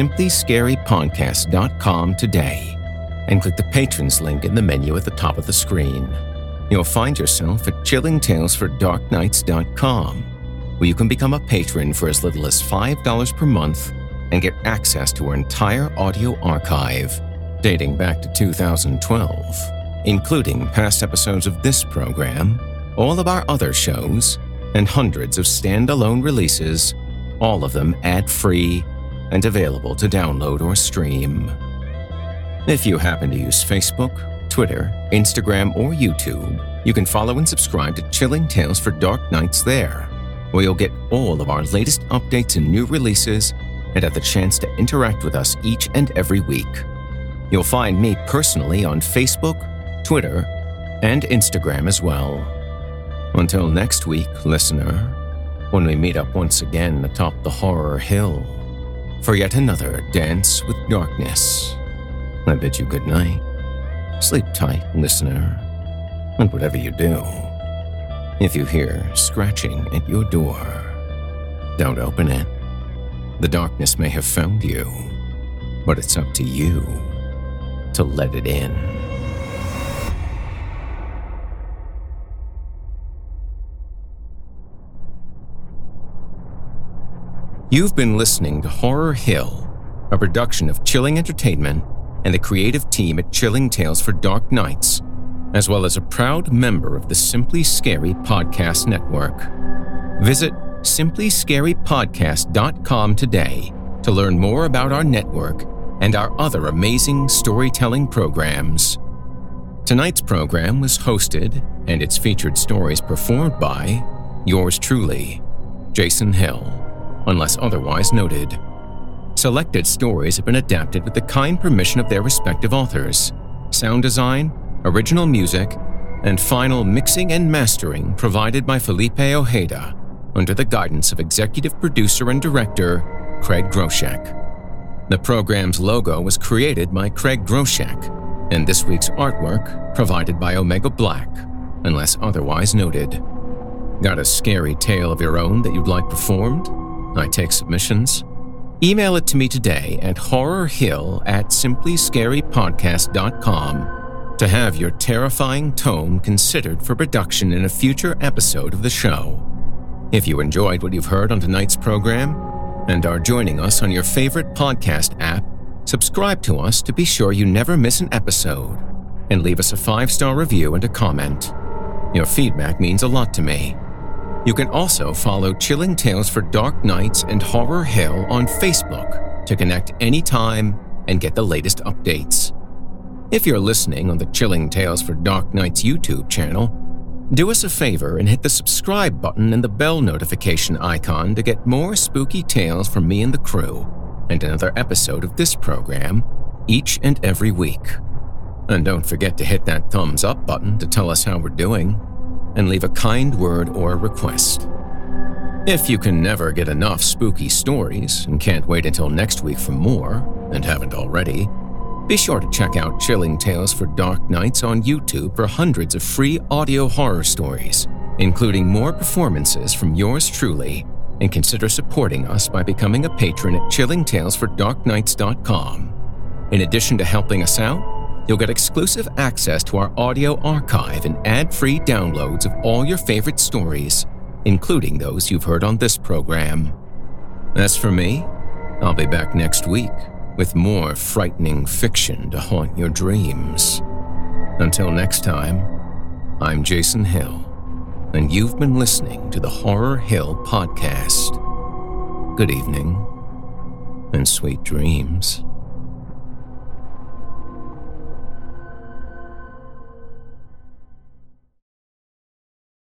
simplyscarypodcast.com today and click the Patrons link in the menu at the top of the screen. You'll find yourself at chillingtalesfordarknights.com, where you can become a patron for as little as $5 per month and get access to our entire audio archive dating back to 2012, including past episodes of this program, all of our other shows, and hundreds of standalone releases, all of them ad-free and available to download or stream. If you happen to use Facebook, Twitter, Instagram, or YouTube, you can follow and subscribe to Chilling Tales for Dark Nights there, where you'll get all of our latest updates and new releases and have the chance to interact with us each and every week. You'll find me personally on Facebook, Twitter, and Instagram as well. Until next week, listener, when we meet up once again atop the horror hill for yet another dance with darkness, I bid you good night. Sleep tight, listener, and whatever you do, if you hear scratching at your door, don't open it. The darkness may have found you, but it's up to you to let it in. You've been listening to Horror Hill, a production of Chilling Entertainment and the creative team at Chilling Tales for Dark Nights, as well as a proud member of the Simply Scary Podcast Network. Visit simplyscarypodcast.com today to learn more about our network and our other amazing storytelling programs. Tonight's program was hosted and its featured stories performed by yours truly, Jason Hill, unless otherwise noted. Selected stories have been adapted with the kind permission of their respective authors. Sound design, original music, and final mixing and mastering provided by Felipe Ojeda under the guidance of executive producer and director Craig Groshek. The program's logo was created by Craig Groshek, and this week's artwork provided by Omega Black, unless otherwise noted. Got a scary tale of your own that you'd like performed? I take submissions. Email it to me today at horrorhill@simplyscarypodcast.com to have your terrifying tome considered for production in a future episode of the show. If you enjoyed what you've heard on tonight's program and are joining us on your favorite podcast app, subscribe to us to be sure you never miss an episode, and leave us a 5-star review and a comment. Your feedback means a lot to me. You can also follow Chilling Tales for Dark Nights and Horror Hill on Facebook to connect anytime and get the latest updates. If you're listening on the Chilling Tales for Dark Nights YouTube channel, do us a favor and hit the subscribe button and the bell notification icon to get more spooky tales from me and the crew, and another episode of this program each and every week. And don't forget to hit that thumbs up button to tell us how we're doing, and leave a kind word or request. If you can never get enough spooky stories and can't wait until next week for more, and haven't already, Be sure to check out Chilling Tales for Dark Nights on YouTube for hundreds of free audio horror stories, including more performances from yours truly, and consider supporting us by becoming a patron at chillingtalesfordarknights.com. In addition to helping us out, you'll get exclusive access to our audio archive and ad-free downloads of all your favorite stories, including those you've heard on this program. As for me, I'll be back next week with more frightening fiction to haunt your dreams. Until next time, I'm Jason Hill, and you've been listening to the Horror Hill Podcast. Good evening, and sweet dreams.